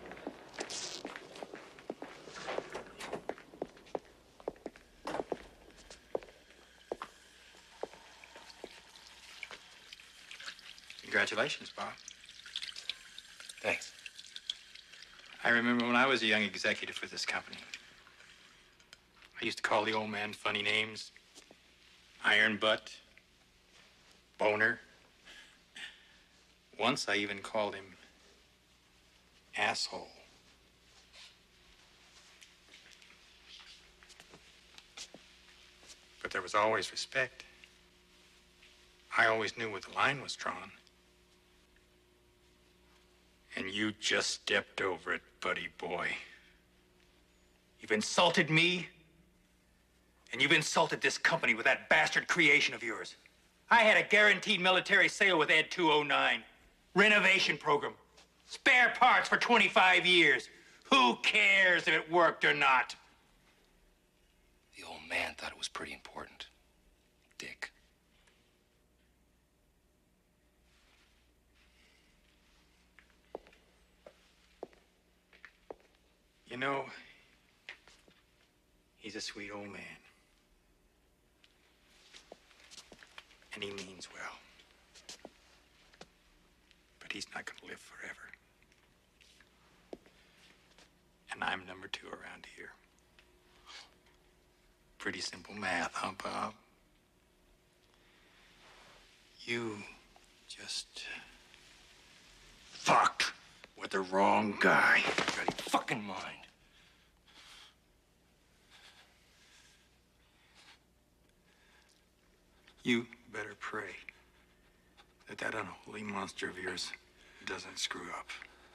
Speaker 5: Congratulations, Bob.
Speaker 26: Thanks.
Speaker 5: I remember when I was a young executive for this company. I used to call the old man funny names. Iron Butt. Boner. Once I even called him asshole. But there was always respect. I always knew where the line was drawn. And you just stepped over it, buddy boy. You've insulted me, and you've insulted this company with that bastard creation of yours. I had a guaranteed military sale with Ed 209. Renovation program. Spare parts for 25 years. Who cares if it worked or not?
Speaker 26: The old man thought it was pretty important. Dick.
Speaker 5: You know, he's a sweet old man. And he means well. But he's not going to live forever. And I'm number 2 around here. Pretty simple math, huh, Bob? You just fucked with the wrong guy.
Speaker 26: Out of your fucking mind.
Speaker 5: You better pray that that unholy monster of yours doesn't screw up.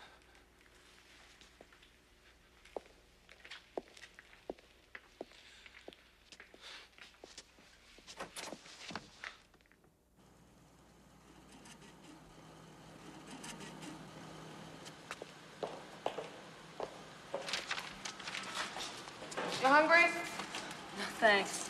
Speaker 24: You hungry? No, thanks.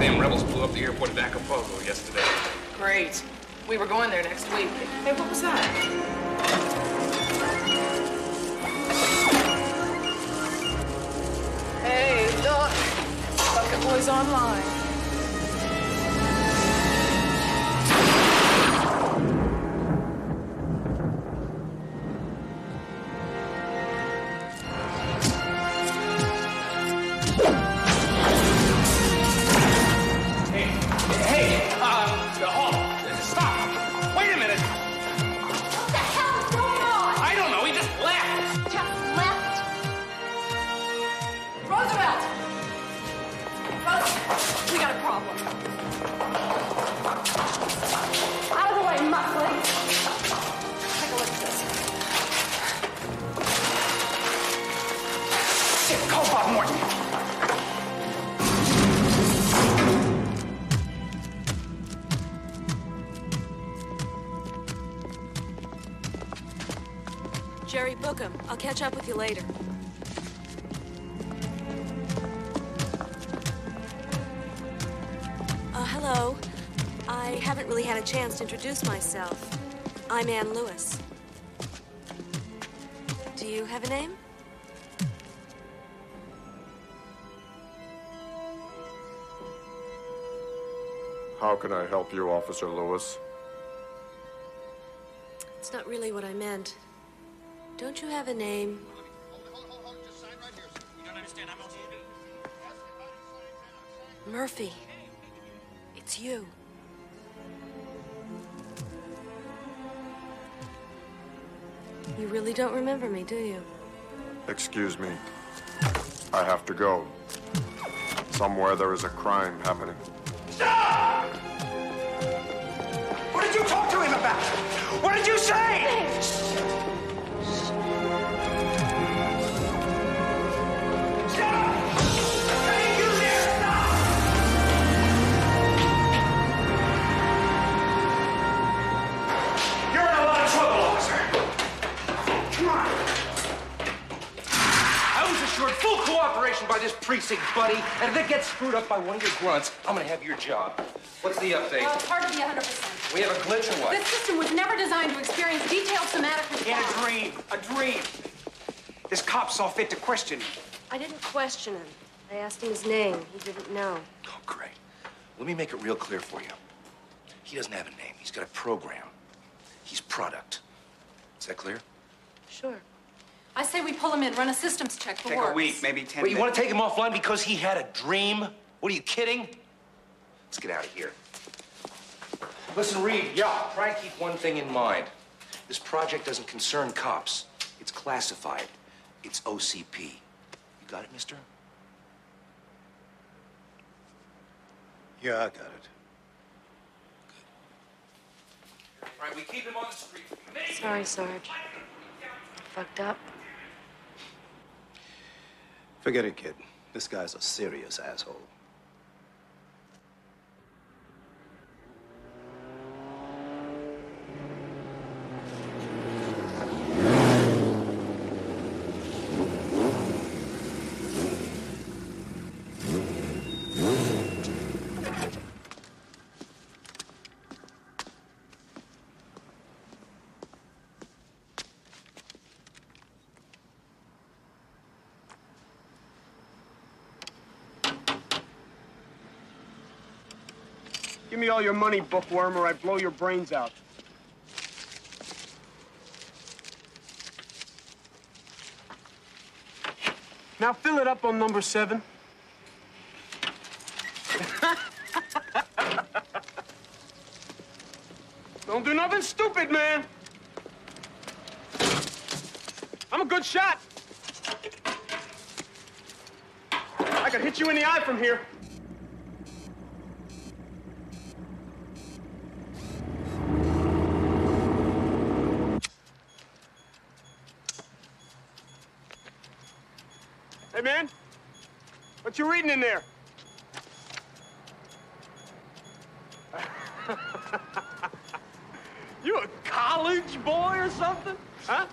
Speaker 26: Them rebels blew up the airport at Acapulco yesterday.
Speaker 9: Great. We were going there next week. Hey, what was that? Hey, look. Bucket Boys Online.
Speaker 11: Jerry, book him. I'll catch up with you later. Hello. I haven't really had a chance to introduce myself. I'm Ann Lewis. Do you have a name?
Speaker 8: How can I help you, Officer Lewis?
Speaker 11: It's not really what I meant. Don't you have a name? Murphy. It's you. You really don't remember me, do you?
Speaker 8: Excuse me. I have to go. Somewhere there is a crime happening.
Speaker 12: Stop! What did you talk to him about? What did you say?
Speaker 26: Full cooperation by this precinct, buddy. And if it gets screwed up by one of your grunts, I'm gonna have your job. What's the update?
Speaker 24: Hard to be 100%.
Speaker 26: We have a glitch or what?
Speaker 24: This system was never designed to experience detailed somatic response.
Speaker 2: In a dream. This cop saw fit to question him.
Speaker 11: I didn't question him. I asked him his name. He didn't know.
Speaker 26: Oh, great. Let me make it real clear for you. He doesn't have a name. He's got a program. He's product. Is that clear?
Speaker 11: Sure.
Speaker 24: I say we pull him in, run a systems check for
Speaker 2: Take
Speaker 24: works.
Speaker 2: a week, maybe 10
Speaker 26: Wait,
Speaker 2: days.
Speaker 26: you want to take him offline because he had a dream? What are you kidding? Let's get out of here. Listen, Reed. Yeah. Try and keep one thing in mind. This project doesn't concern cops. It's classified. It's OCP. You got it, mister?
Speaker 13: Yeah, I got it.
Speaker 26: All right, we keep him on the street.
Speaker 11: Sorry, Sarge. Fucked up.
Speaker 13: Forget it, kid. This guy's a serious asshole.
Speaker 16: Give me all your money, bookworm, or I blow your brains out. Now fill it up on number 7. Don't do nothing stupid, man. I'm a good shot. I could hit you in the eye from here. Hey, man, what you reading in there? You a college boy or something? Huh?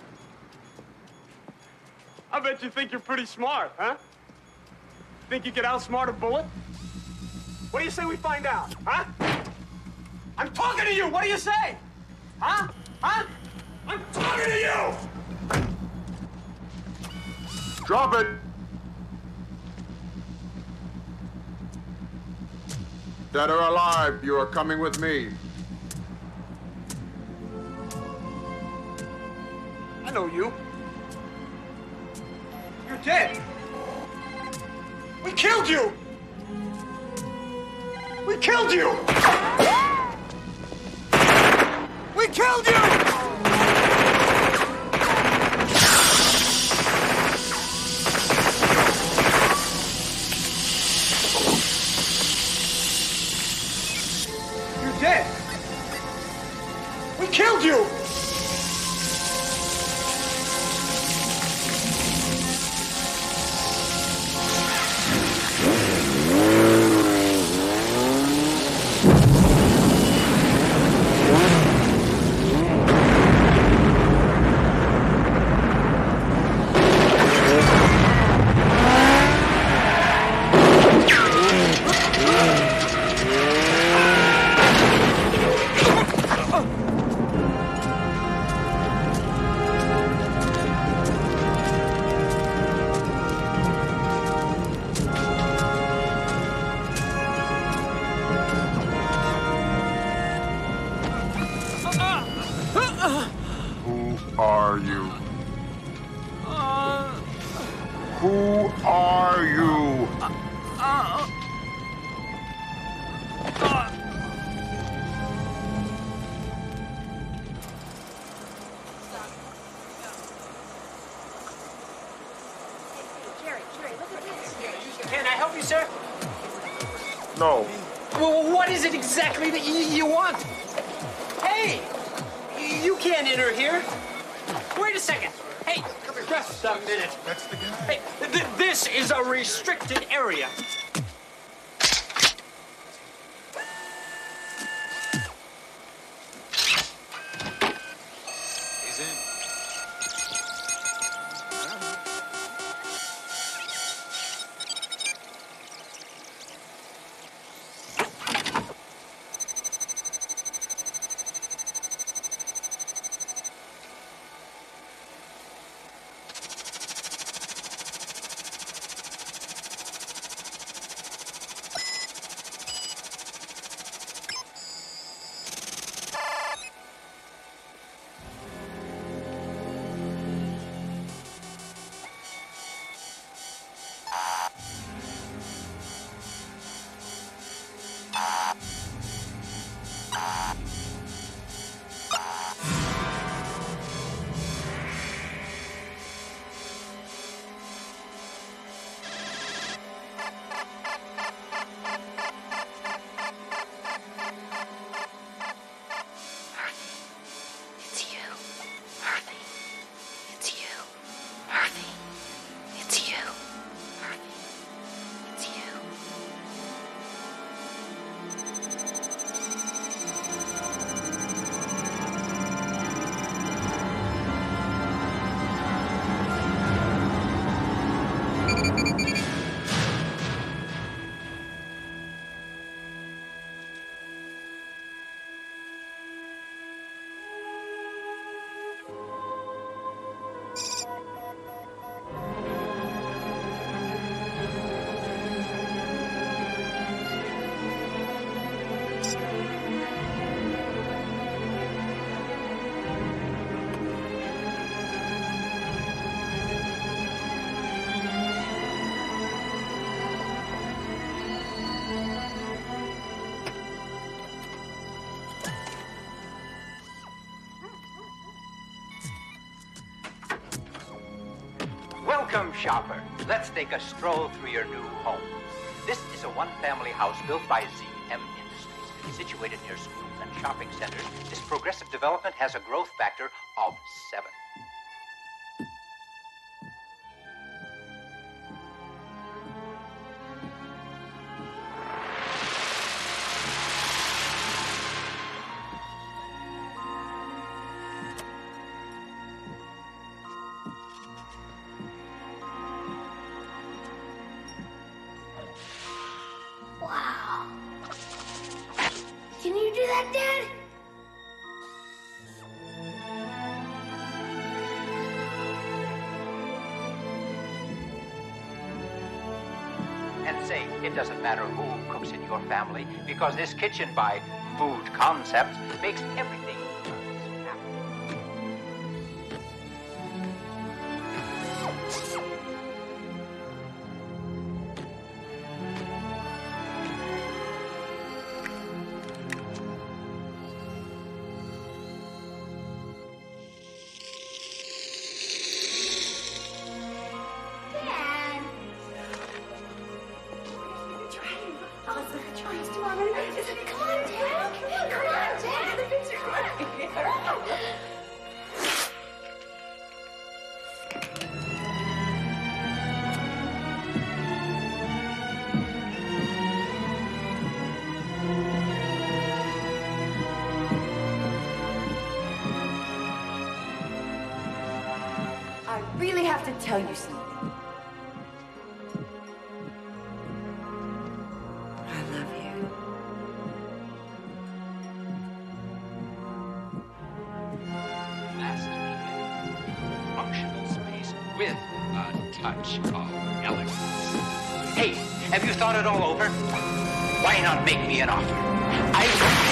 Speaker 16: I bet you think you're pretty smart, huh? Think you could outsmart a bullet? What do you say we find out, huh? I'm talking to you! What do you say? Huh? Huh? I'm talking to you!
Speaker 10: Drop it! Dead or alive, you are coming with me.
Speaker 16: I know you. You're dead. We killed you! We killed you! We killed you! You're dead. We killed you!
Speaker 10: Who are you? Who are you?
Speaker 16: Can I help you, sir?
Speaker 10: No.
Speaker 16: Well, what is it exactly that you want? Hey! You can't enter here. Wait a second. Hey, just a minute.
Speaker 10: That's the guy.
Speaker 16: Hey, this is a restricted area.
Speaker 10: He's in.
Speaker 4: Welcome, shopper. Let's take a stroll through your new home. This is a one-family house built by ZM Industries. Situated near schools and shopping centers, this progressive development has a growth factor of 7.
Speaker 20: Wow. do that, Dad?
Speaker 4: And say, it doesn't matter who cooks in your family, because this kitchen by Food Concepts makes everything happen.
Speaker 6: I really have to tell you something. I love you.
Speaker 4: Last weekend, functional space with a touch of elegance. Hey, have you thought it all over? Why not make me an offer?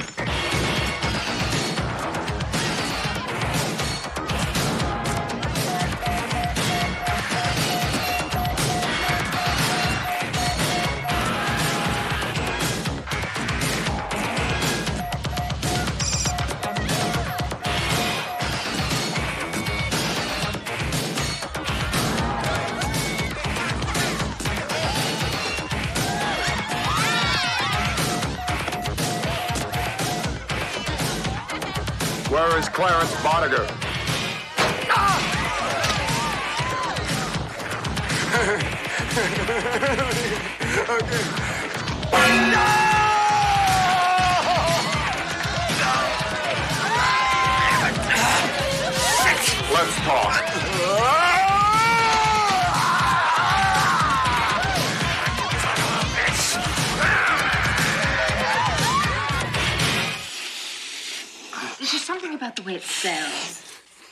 Speaker 8: Where is Clarence Boniger? Let's talk.
Speaker 6: There's just something about the way it sounds.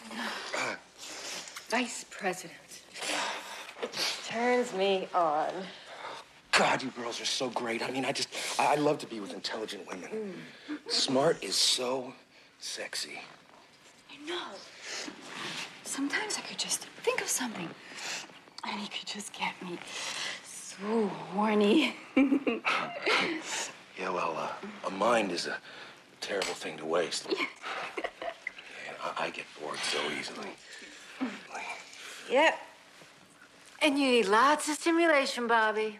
Speaker 6: Vice President. It just turns me on.
Speaker 15: God, you girls are so great. I mean, I love to be with intelligent women. Smart is so sexy.
Speaker 6: I know. Sometimes I could just think of something, and he could just get me so horny.
Speaker 15: Yeah, well, a mind is a terrible thing to waste. Yeah, I get bored so easily.
Speaker 6: Yep. And you need lots of stimulation, Bobby.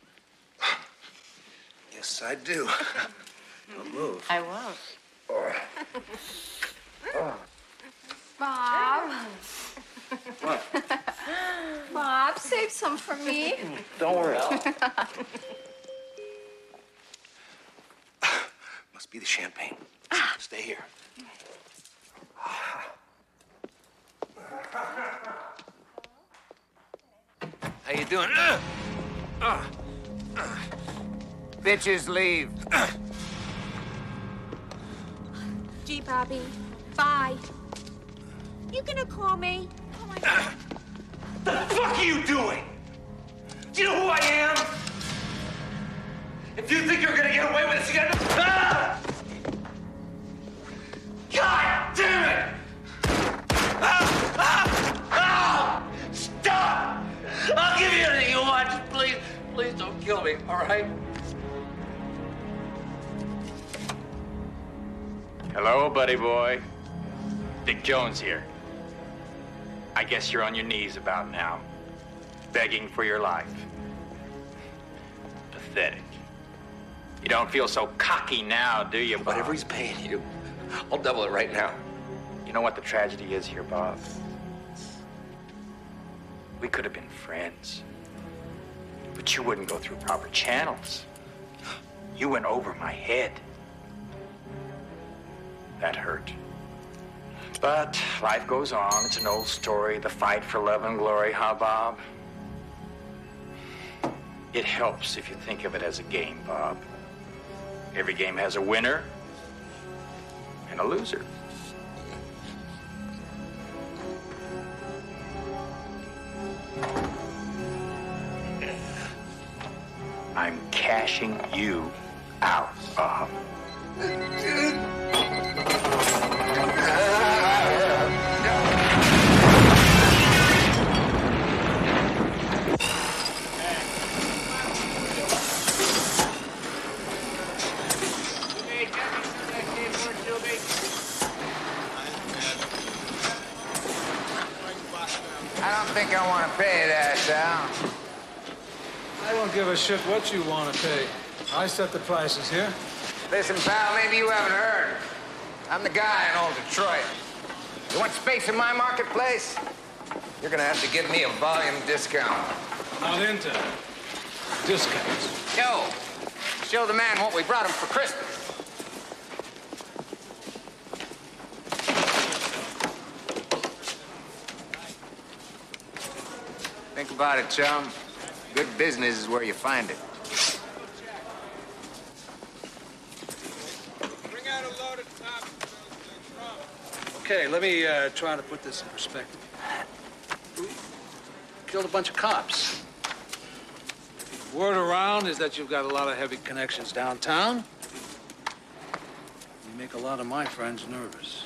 Speaker 15: Yes, I do. Don't move.
Speaker 6: I won't.
Speaker 15: Oh. Oh.
Speaker 6: Bob.
Speaker 15: What?
Speaker 6: Bob, save some for me.
Speaker 15: Don't worry. Must be the champagne. Stay here.
Speaker 17: How you doing? Bitches leave.
Speaker 20: Gee, Bobby. Bye. You gonna call me? Oh my God.
Speaker 15: The fuck are you doing? Do you know who I am? If you think you're gonna get away with this, you gotta... Ah! God damn it! Ah! Ah! Ah! Stop! I'll give you anything you want. Just please don't kill me, all right?
Speaker 5: Hello, buddy boy. Dick Jones here. I guess you're on your knees about now, begging for your life. Pathetic. You don't feel so cocky now, do you, Bob?
Speaker 15: Whatever he's paying you, I'll double it right now.
Speaker 5: You know what the tragedy is here, Bob? We could have been friends. But you wouldn't go through proper channels. You went over my head. That hurt. But life goes on. It's an old story. The fight for love and glory, huh, Bob? It helps if you think of it as a game, Bob. Every game has a winner
Speaker 8: and a loser.
Speaker 4: I'm cashing you out.
Speaker 17: I don't think I want to pay that, Sal.
Speaker 1: I don't give a shit what you want to pay. I set the prices here.
Speaker 17: Listen, pal, maybe you haven't heard. I'm the guy in old Detroit. You want space in my marketplace? You're gonna have to give me a volume discount.
Speaker 1: Not into discounts.
Speaker 17: Yo, show the man what we brought him for Christmas. Think about it, chum. Good business is where you find it.
Speaker 1: Okay, let me try to put this in perspective. Killed a bunch of cops. Word around is that you've got a lot of heavy connections downtown. You make a lot of my friends nervous.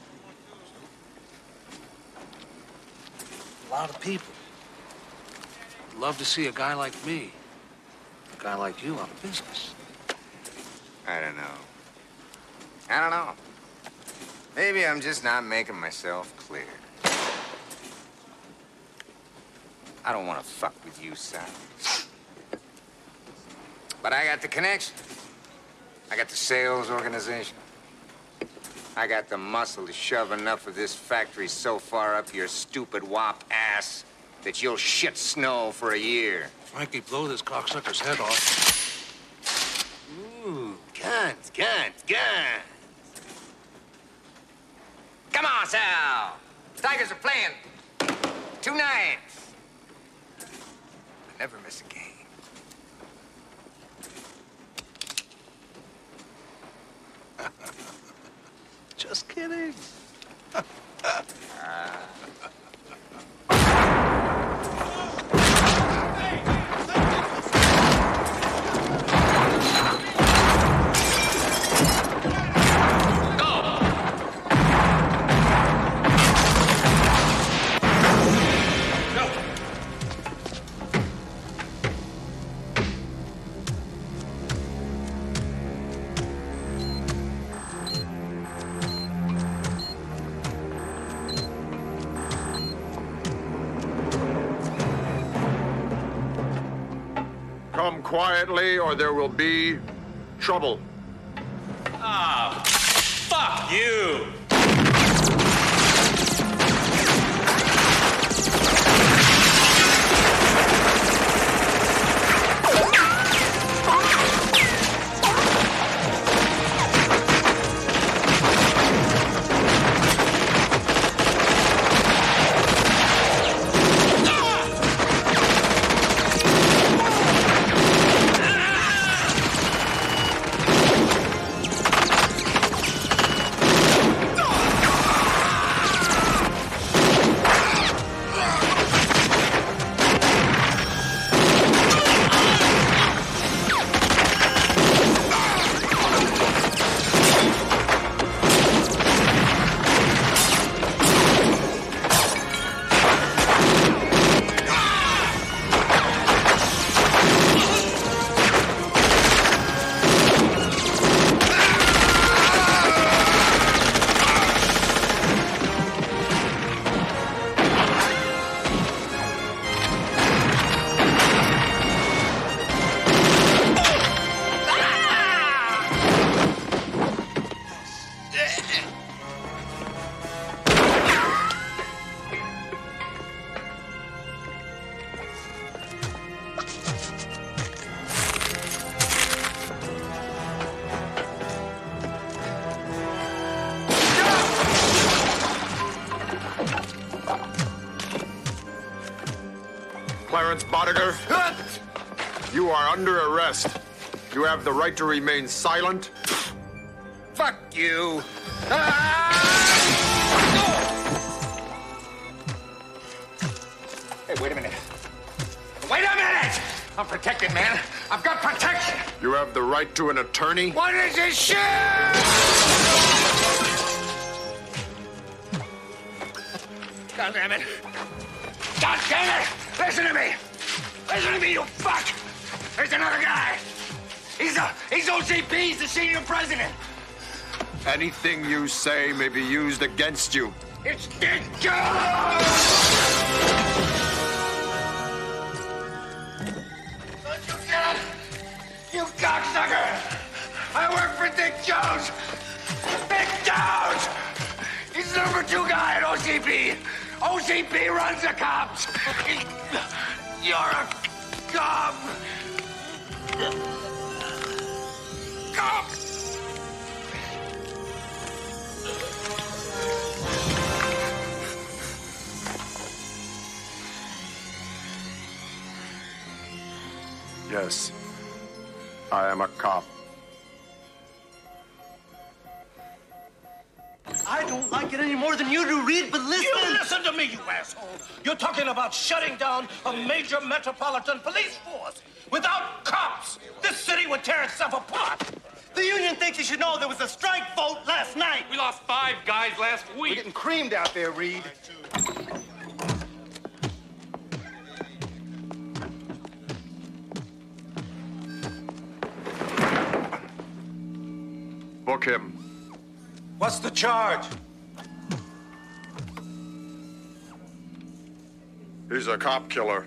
Speaker 1: A lot of people love to see a guy like me, a guy like you, out of business.
Speaker 17: I don't know. Maybe I'm just not making myself clear. I don't want to fuck with you, son. But I got the connection. I got the sales organization. I got the muscle to shove enough of this factory so far up your stupid wop ass that you'll shit snow for a year.
Speaker 1: Frankie, blow this cocksucker's head off.
Speaker 17: Ooh, guns. Come on, Sal. Tigers are playing tonight. I never miss a game.
Speaker 1: Just kidding.
Speaker 8: Come quietly, or there will be trouble.
Speaker 15: Ah, fuck you!
Speaker 8: Clarence Bodiger, you are under arrest. You have the right to remain silent
Speaker 17: Fuck you! Hey, wait a minute. Wait a minute! I'm protected, man. I've got protection.
Speaker 8: You have the right to an attorney?
Speaker 17: What is this shit? God damn it. God damn it! Listen to me! Listen to me, you fuck! There's another guy! He's OCP, he's the senior president!
Speaker 8: Anything you say may be used against you.
Speaker 17: It's Dick Jones! Don't you get it? You cocksucker! I work for Dick Jones! Dick Jones! He's the #2 guy at OCP! OCP runs the cops! You're a cop! Cop!
Speaker 8: Yes, I am a cop.
Speaker 15: I don't like it any more than you do, Reed, but listen.
Speaker 12: You listen to me, you asshole. You're talking about shutting down a major metropolitan police force. Without cops, this city would tear itself apart.
Speaker 15: The union thinks you should know there was a strike vote last night.
Speaker 13: We lost 5 guys last week.
Speaker 2: We're getting creamed out there, Reed.
Speaker 8: Book him.
Speaker 15: What's the charge?
Speaker 8: He's a cop killer.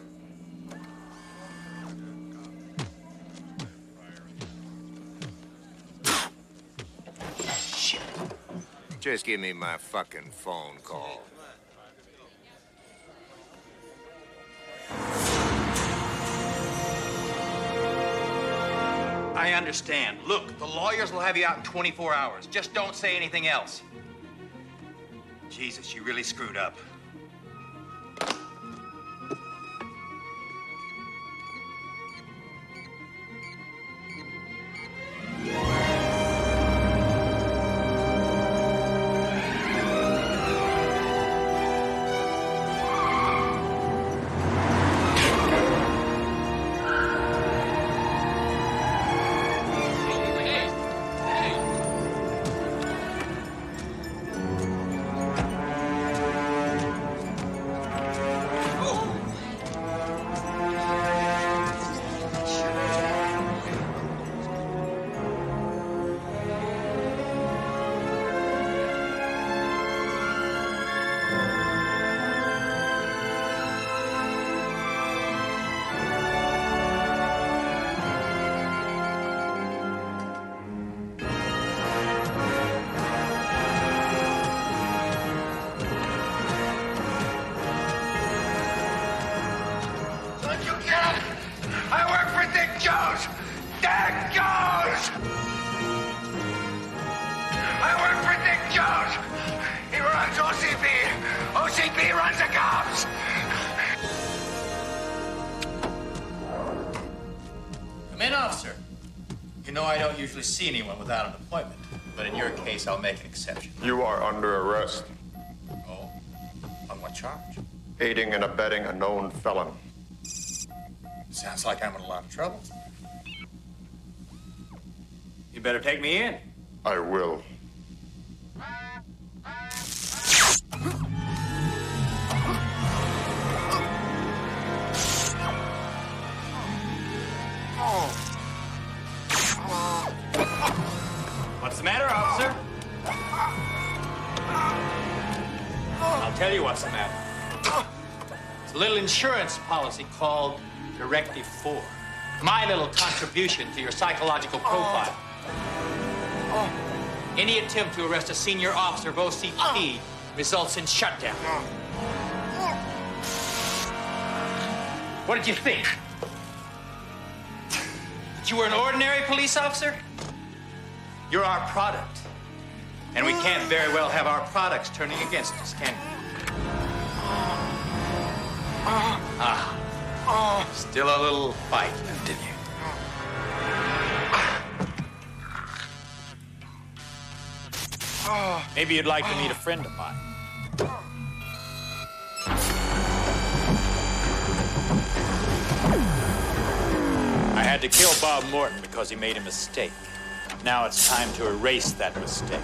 Speaker 17: Shit. Just give me my fucking phone call.
Speaker 5: I understand. Look, the lawyers will have you out in 24 hours. Just don't say anything else. Jesus, you really screwed up. See anyone without an appointment, but in your case, I'll make an exception.
Speaker 8: You are under arrest.
Speaker 5: Oh? On what charge?
Speaker 8: Aiding and abetting a known felon.
Speaker 5: Sounds like I'm in a lot of trouble. You better take me in.
Speaker 8: I will.
Speaker 5: What's the matter, officer? I'll tell you what's the matter. It's a little insurance policy called Directive 4. My little contribution to your psychological profile. Any attempt to arrest a senior officer of OCP results in shutdown. What did you think? That you were an ordinary police officer? You're our product. And we can't very well have our products turning against us, can we? Still a little fight left in you. Maybe you'd like to meet a friend of mine. I had to kill Bob Morton because he made a mistake. Now it's time to erase that mistake.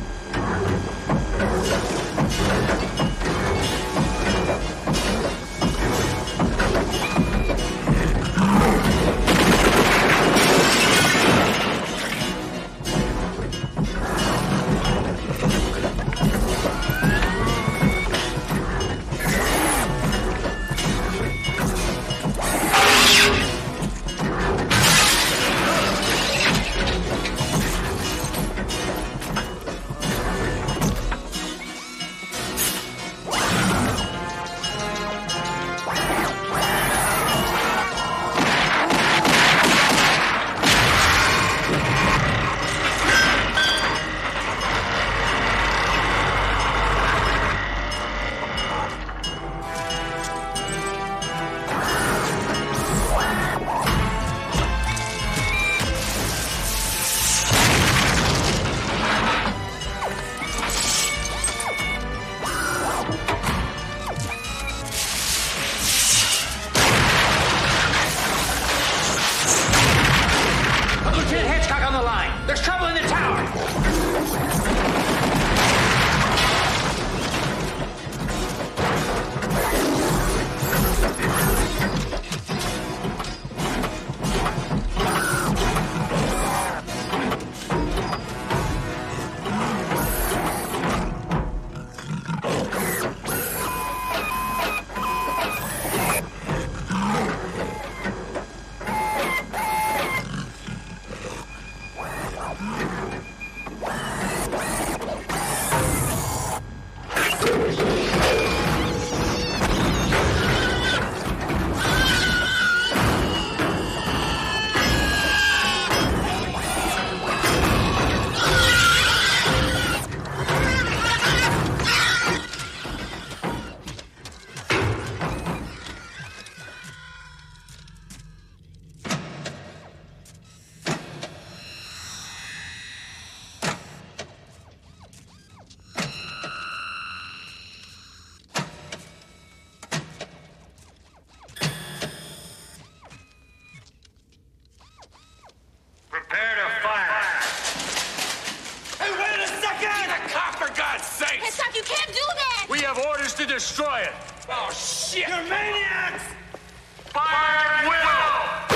Speaker 15: To destroy it.
Speaker 12: Oh, shit!
Speaker 15: You're maniacs! Fire at will!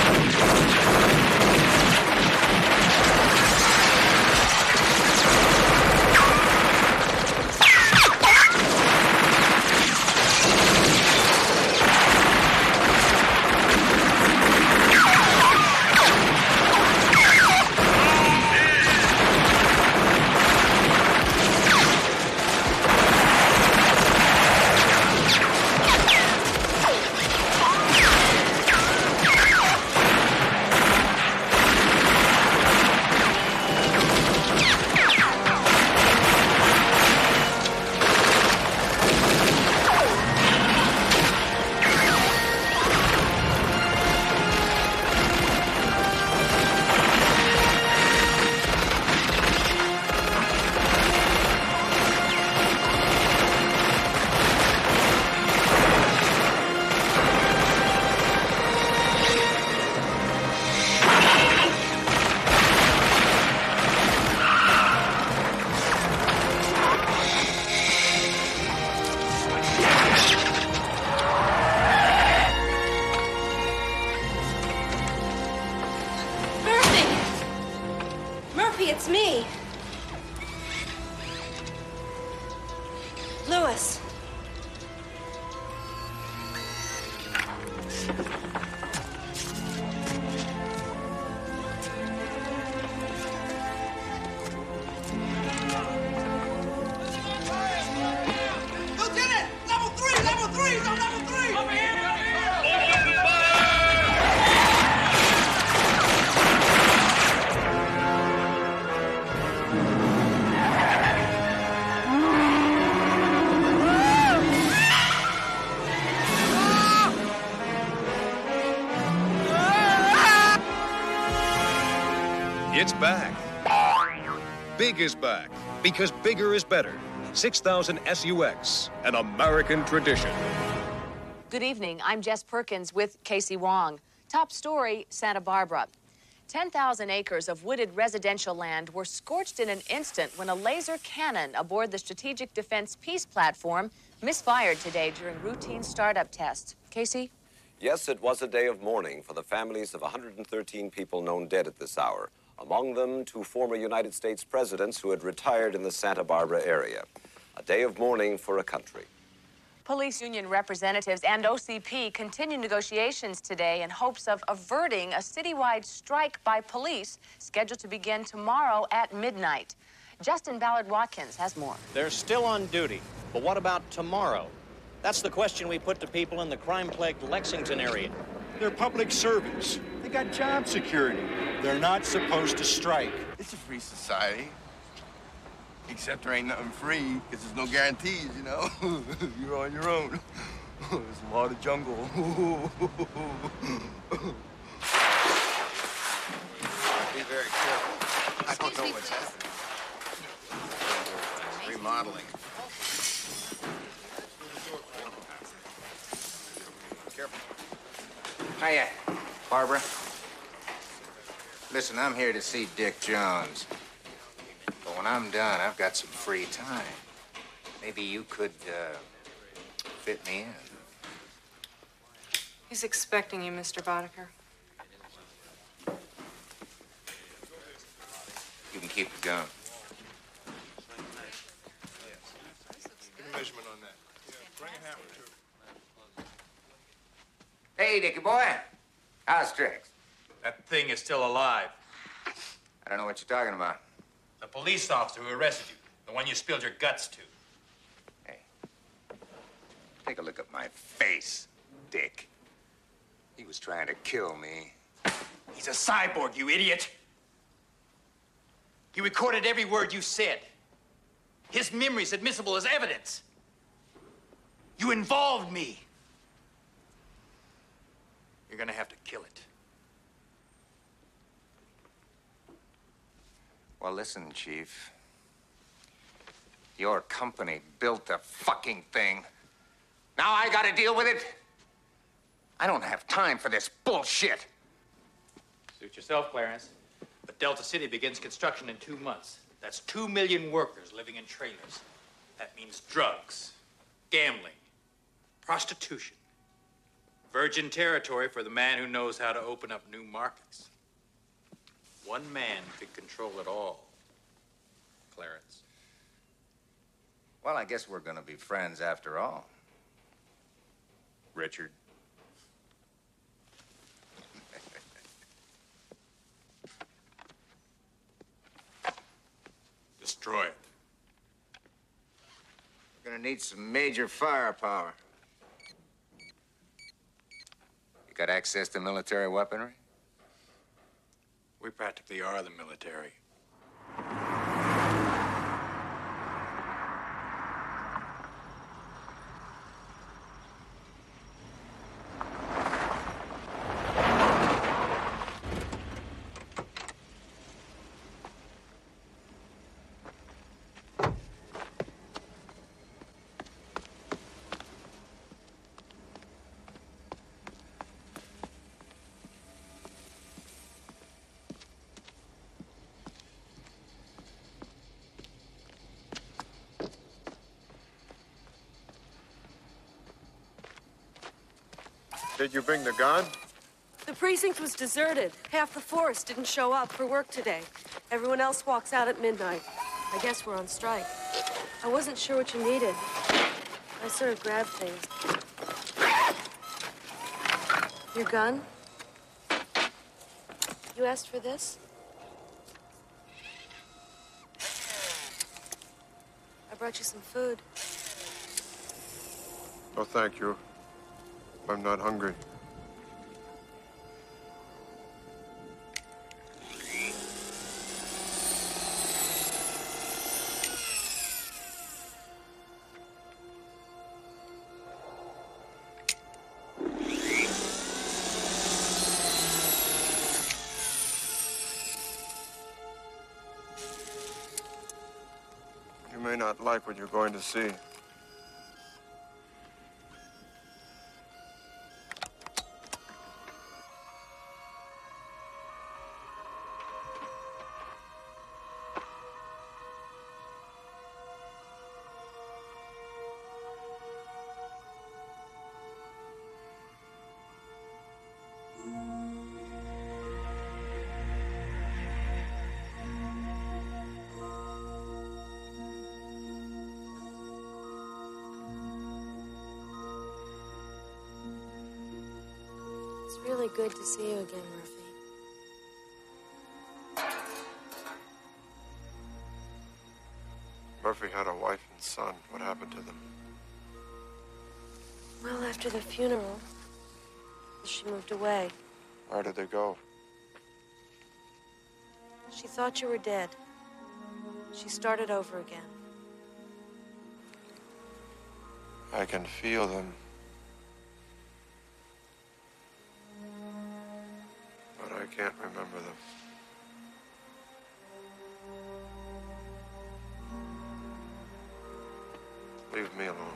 Speaker 11: It's me. Lewis.
Speaker 12: Lieutenant! Level 3! Level 3! He's on level 3! Over here!
Speaker 25: It's back. Big is back. Because bigger is better. 6000 SUX, an American tradition.
Speaker 3: Good evening. I'm Jess Perkins with Casey Wong. Top story, Santa Barbara. 10,000 acres of wooded residential land were scorched in an instant when a laser cannon aboard the Strategic Defense Peace Platform misfired today during routine startup tests. Casey?
Speaker 14: Yes, it was a day of mourning for the families of 113 people known dead at this hour. Among them, 2 former United States presidents who had retired in the Santa Barbara area. A day of mourning for a country.
Speaker 3: Police union representatives and OCP continue negotiations today in hopes of averting a citywide strike by police scheduled to begin tomorrow at midnight. Justin Ballard-Watkins has more.
Speaker 7: They're still on duty, but what about tomorrow? That's the question we put to people in the crime-plagued Lexington area.
Speaker 18: They're public servants. They got job security. They're not supposed to strike.
Speaker 8: It's a free society. Except there ain't nothing free, because there's no guarantees, you know? You're on your own. There's a lot of jungle.
Speaker 17: Be very careful. I don't know what's happening. Remodeling. Careful. Hiya, Barbara. Listen, I'm here to see Dick Jones. But when I'm done, I've got some free time. Maybe you could, fit me in.
Speaker 9: He's expecting you, Mr. Boddicker.
Speaker 17: You can keep the gun.
Speaker 8: Give me a measurement on that. Yeah, bring a hammer, too.
Speaker 17: Hey, Dickie boy. How's tricks?
Speaker 5: That thing is still alive.
Speaker 17: I don't know what you're talking about.
Speaker 5: The police officer who arrested you, the one you spilled your guts to.
Speaker 17: Hey, take a look at my face, Dick. He was trying to kill me.
Speaker 5: He's a cyborg, you idiot. He recorded every word you said. His memory's admissible as evidence. You involved me. You're gonna have to kill it.
Speaker 17: Well, listen, Chief. Your company built the fucking thing. Now I gotta deal with it. I don't have time for this bullshit.
Speaker 5: Suit yourself, Clarence. But Delta City begins construction in 2 months. That's 2 million workers living in trailers. That means drugs, gambling, prostitution. Virgin territory for the man who knows how to open up new markets. One man could control it all, Clarence.
Speaker 17: Well, I guess we're gonna be friends after all. Richard.
Speaker 5: Destroy it.
Speaker 17: We're gonna need some major firepower. You got access to military weaponry?
Speaker 5: We practically are the military.
Speaker 8: Did you bring the gun?
Speaker 11: The precinct was deserted. Half the force didn't show up for work today. Everyone else walks out at midnight. I guess we're on strike. I wasn't sure what you needed. I sort of grabbed things. Your gun? You asked for this? I brought you some food.
Speaker 8: Oh, thank you. I'm not hungry. You may not like what you're going to see.
Speaker 11: It's really good to see you again, Murphy.
Speaker 8: Murphy had a wife and son. What happened to them?
Speaker 11: Well, after the funeral, she moved away.
Speaker 8: Where did they go?
Speaker 11: She thought you were dead. She started over again.
Speaker 8: I can feel them. But I can't remember them. Leave me alone.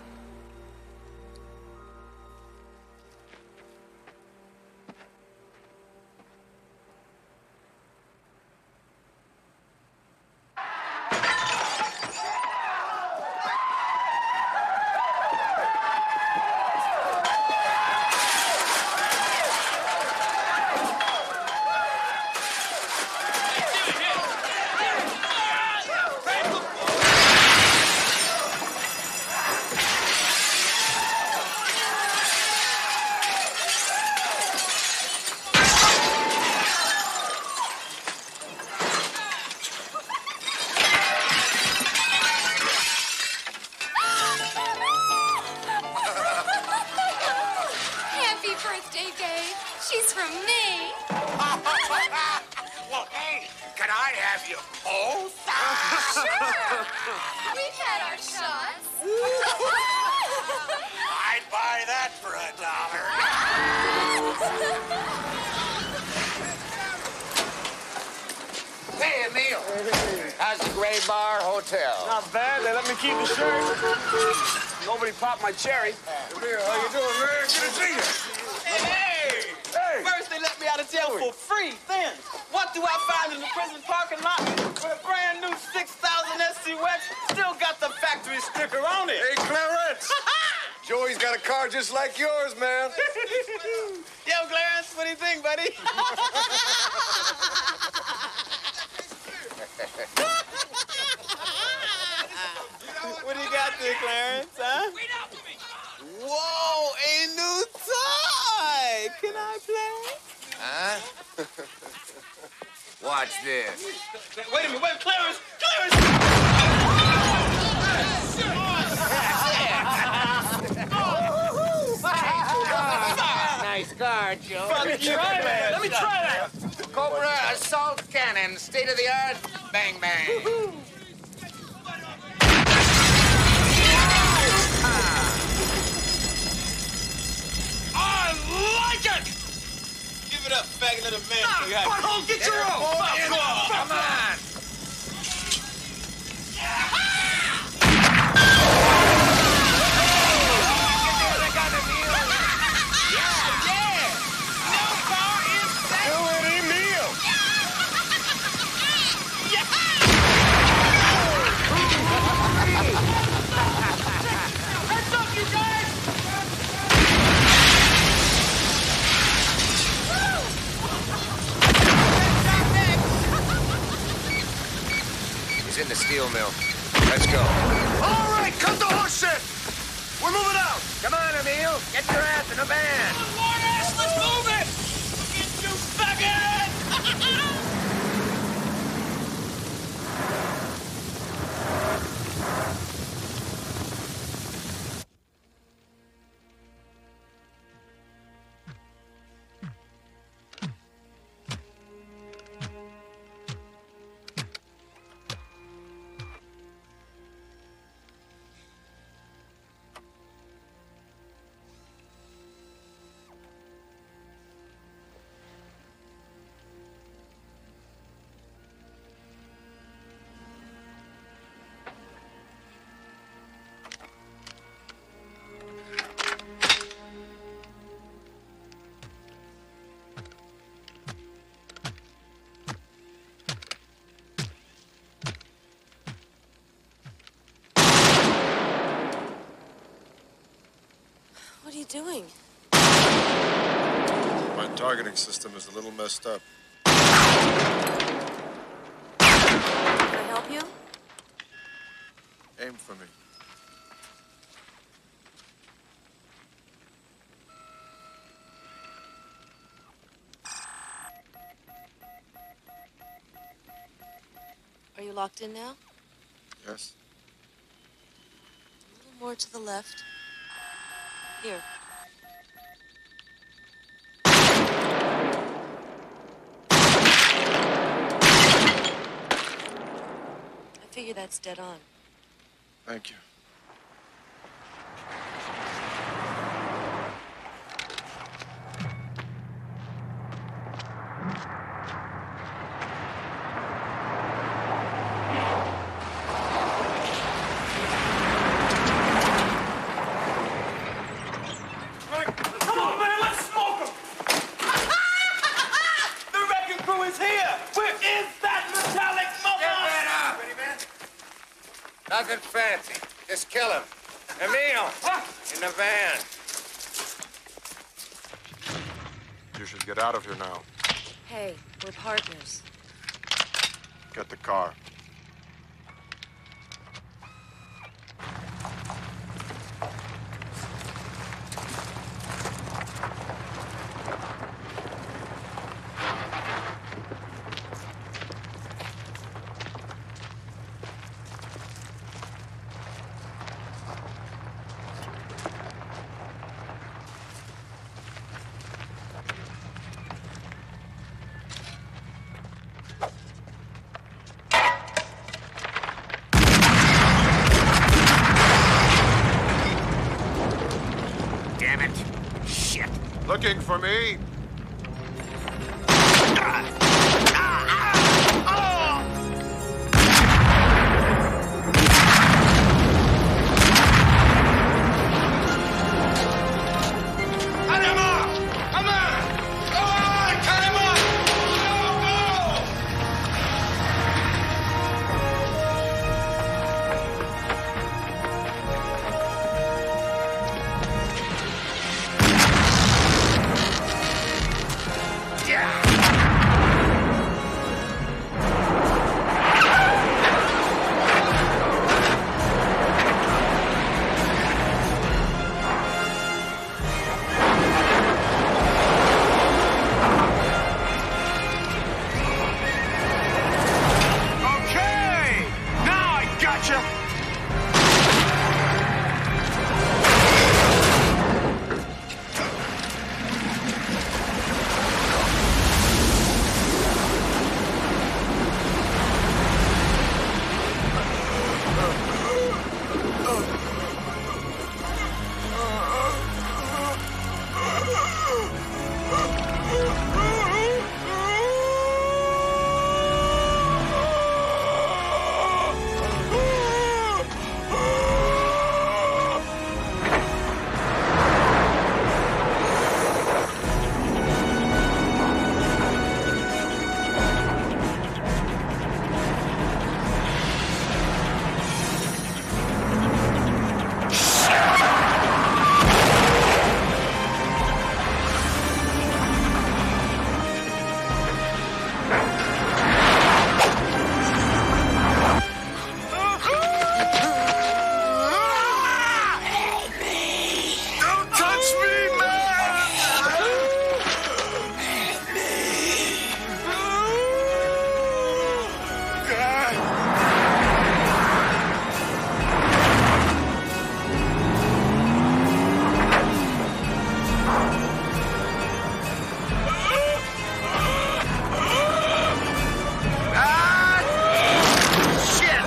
Speaker 6: Happy birthday, babe. She's from me.
Speaker 15: Well, hey, can I have you both?
Speaker 6: Sure. We've had our shots.
Speaker 15: I'd buy that for $1. Hey, Emil. How's the Gray Bar Hotel?
Speaker 12: Not bad. They let me keep the shirt. Nobody popped my cherry.
Speaker 15: Emil, how you doing, man? Good to see you.
Speaker 16: Hey! First they let me out of jail for free. Then, what do I find in the prison parking lot? With a brand new 6000 SC Wax, still got the factory sticker on it.
Speaker 8: Hey, Clarence! Joey's got a car just like yours, man.
Speaker 16: Yo, Clarence, what do you think, buddy? What do you got there, Clarence, huh? Whoa, a new toy! Can I play?
Speaker 17: Huh? Watch this.
Speaker 16: Wait a minute, wait, Clarence!
Speaker 17: Nice car, Joe.
Speaker 16: Let me try that.
Speaker 17: Cobra assault cannon, state of the art. Bang, bang.
Speaker 16: I like it! Give it up, faggot little man.
Speaker 15: Butthole, get your own!
Speaker 17: Come on! He's in the steel mill. Let's go.
Speaker 15: All right, cut the horse shit! We're moving out!
Speaker 17: Come on, Emil. Get your ass in the van.
Speaker 16: Let's move it! Get you faggot!
Speaker 11: doing?
Speaker 8: My targeting system is a little messed up.
Speaker 11: Can I help you?
Speaker 8: Aim for me.
Speaker 11: Are you locked in now?
Speaker 8: Yes?
Speaker 11: A little more to the left. Here. I figure that's dead on.
Speaker 8: Thank you.
Speaker 12: Come on, man, let's smoke 'em! The wrecking crew is here! Where is that metallic mother?
Speaker 17: Get that up! Nothing fancy. Just kill him. Emil, in the van.
Speaker 8: You should get out of here now.
Speaker 11: Hey, we're partners.
Speaker 8: Get the car.
Speaker 17: Damn it. Shit.
Speaker 8: Looking for me?
Speaker 12: Cut him off! Come on! Go on! Cut him off! Okay! Now I gotcha! Don't touch me, shit!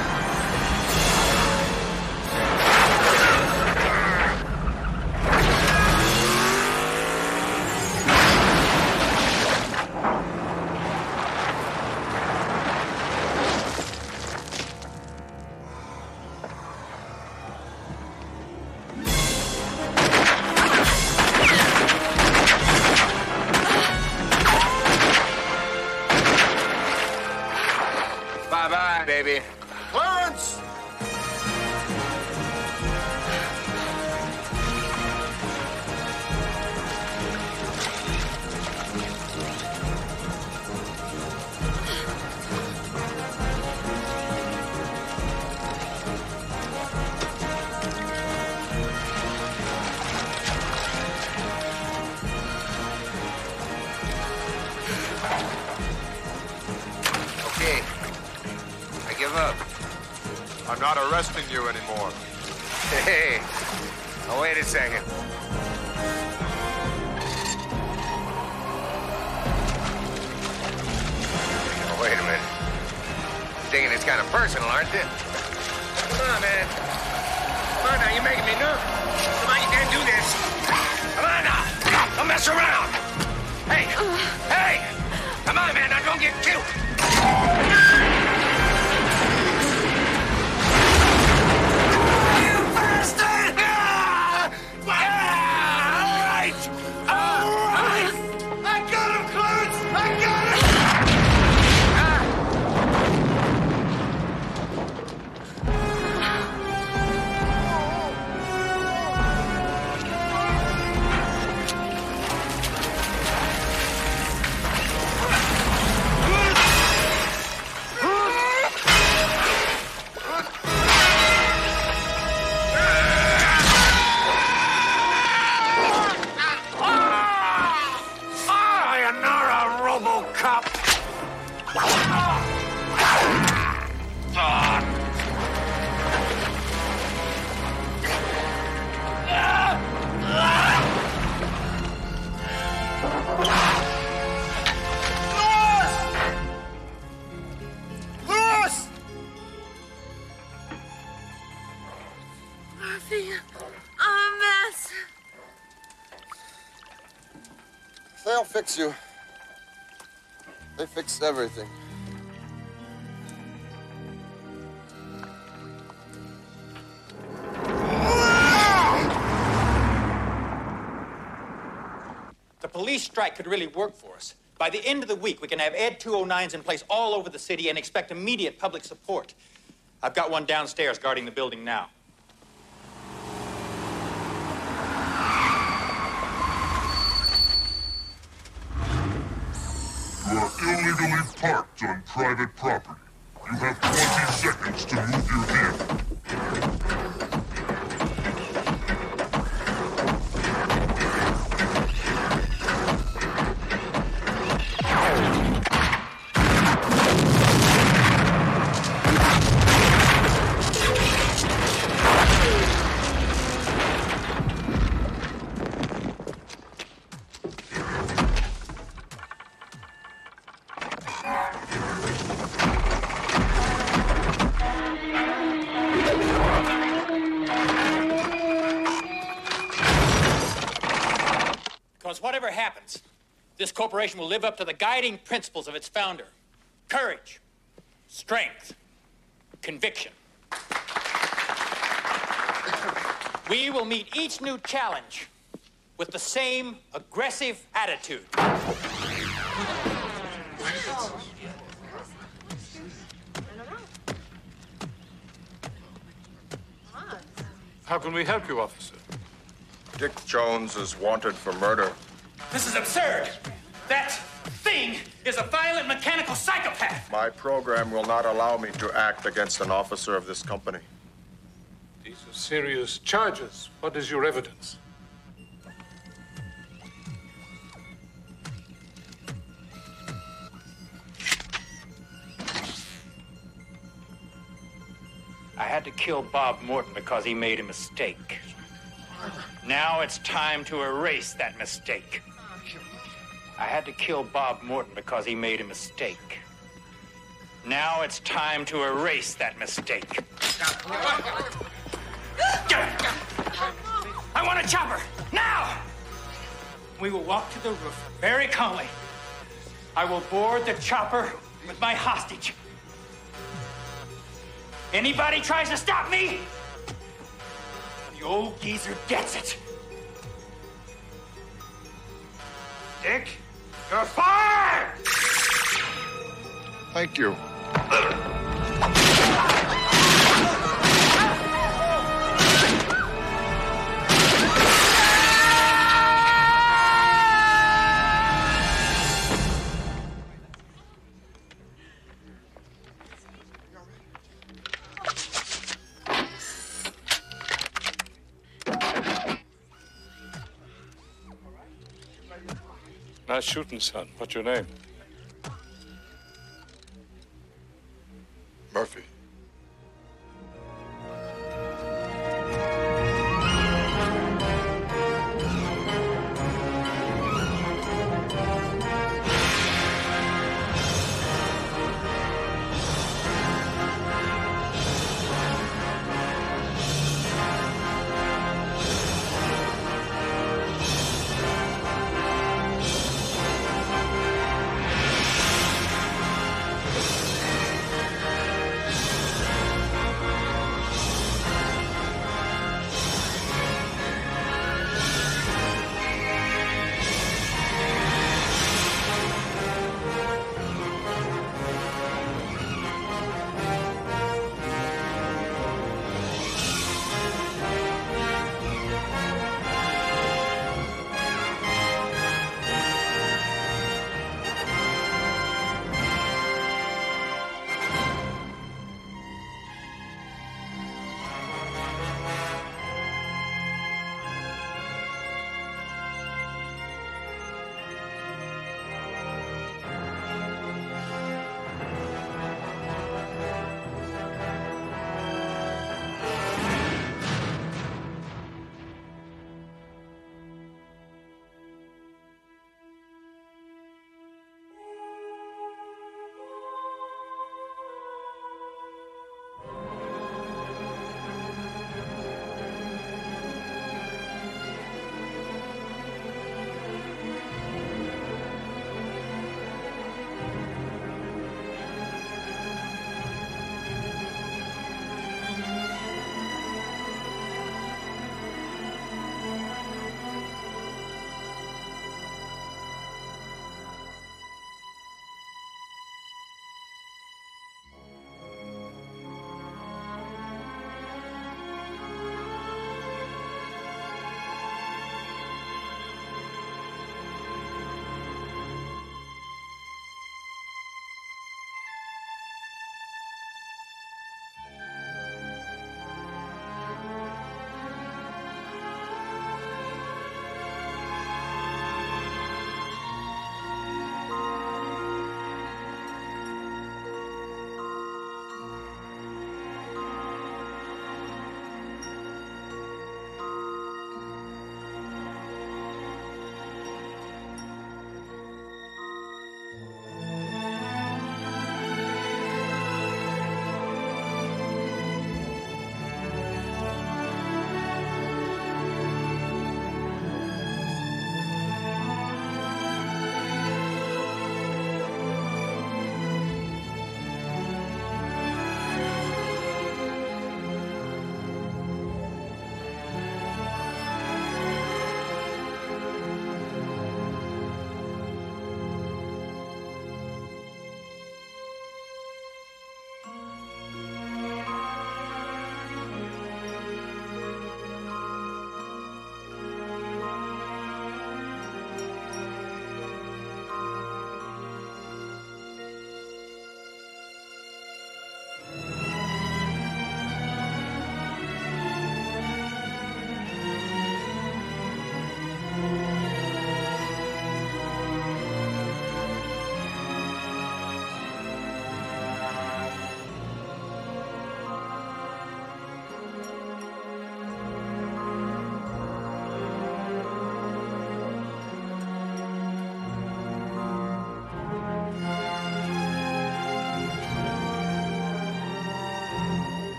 Speaker 12: Bye-bye, baby.
Speaker 8: Clarence!
Speaker 17: up.
Speaker 10: I'm not arresting you anymore.
Speaker 17: Hey, now wait a second. Oh, wait a minute. You're thinking it's kind of personal, aren't you? Come on, man. Come on now, you're making me nervous. Come on, you can't do this. Come on now. Don't mess around. Hey, hey! Come on, man, now don't get killed.
Speaker 8: They'll fix you. They fix everything.
Speaker 5: The police strike could really work for us. By the end of the week, we can have Ed 209s in place all over the city and expect immediate public support. I've got one downstairs guarding the building now.
Speaker 19: You are illegally parked on private property. You have 20 seconds to move your vehicle.
Speaker 5: Because whatever happens, this corporation will live up to the guiding principles of its founder: courage, strength, conviction. We will meet each new challenge with the same aggressive attitude.
Speaker 19: How can we help you, officer?
Speaker 10: Dick Jones is wanted for murder.
Speaker 5: This is absurd. That thing is a violent mechanical psychopath.
Speaker 10: My program will not allow me to act against an officer of this company.
Speaker 19: These are serious charges. What is your evidence?
Speaker 5: I had to kill Bob Morton because he made a mistake. Now it's time to erase that mistake. I had to kill Bob Morton because he made a mistake. Now it's time to erase that mistake. I want a chopper, now! We will walk to the roof very calmly. I will board the chopper with my hostage. Anybody tries to stop me, the old geezer gets it. Dick, you're fired!
Speaker 10: Thank you.
Speaker 19: Nice shooting, son. What's your name?
Speaker 10: Murphy.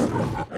Speaker 19: Ha ha ha!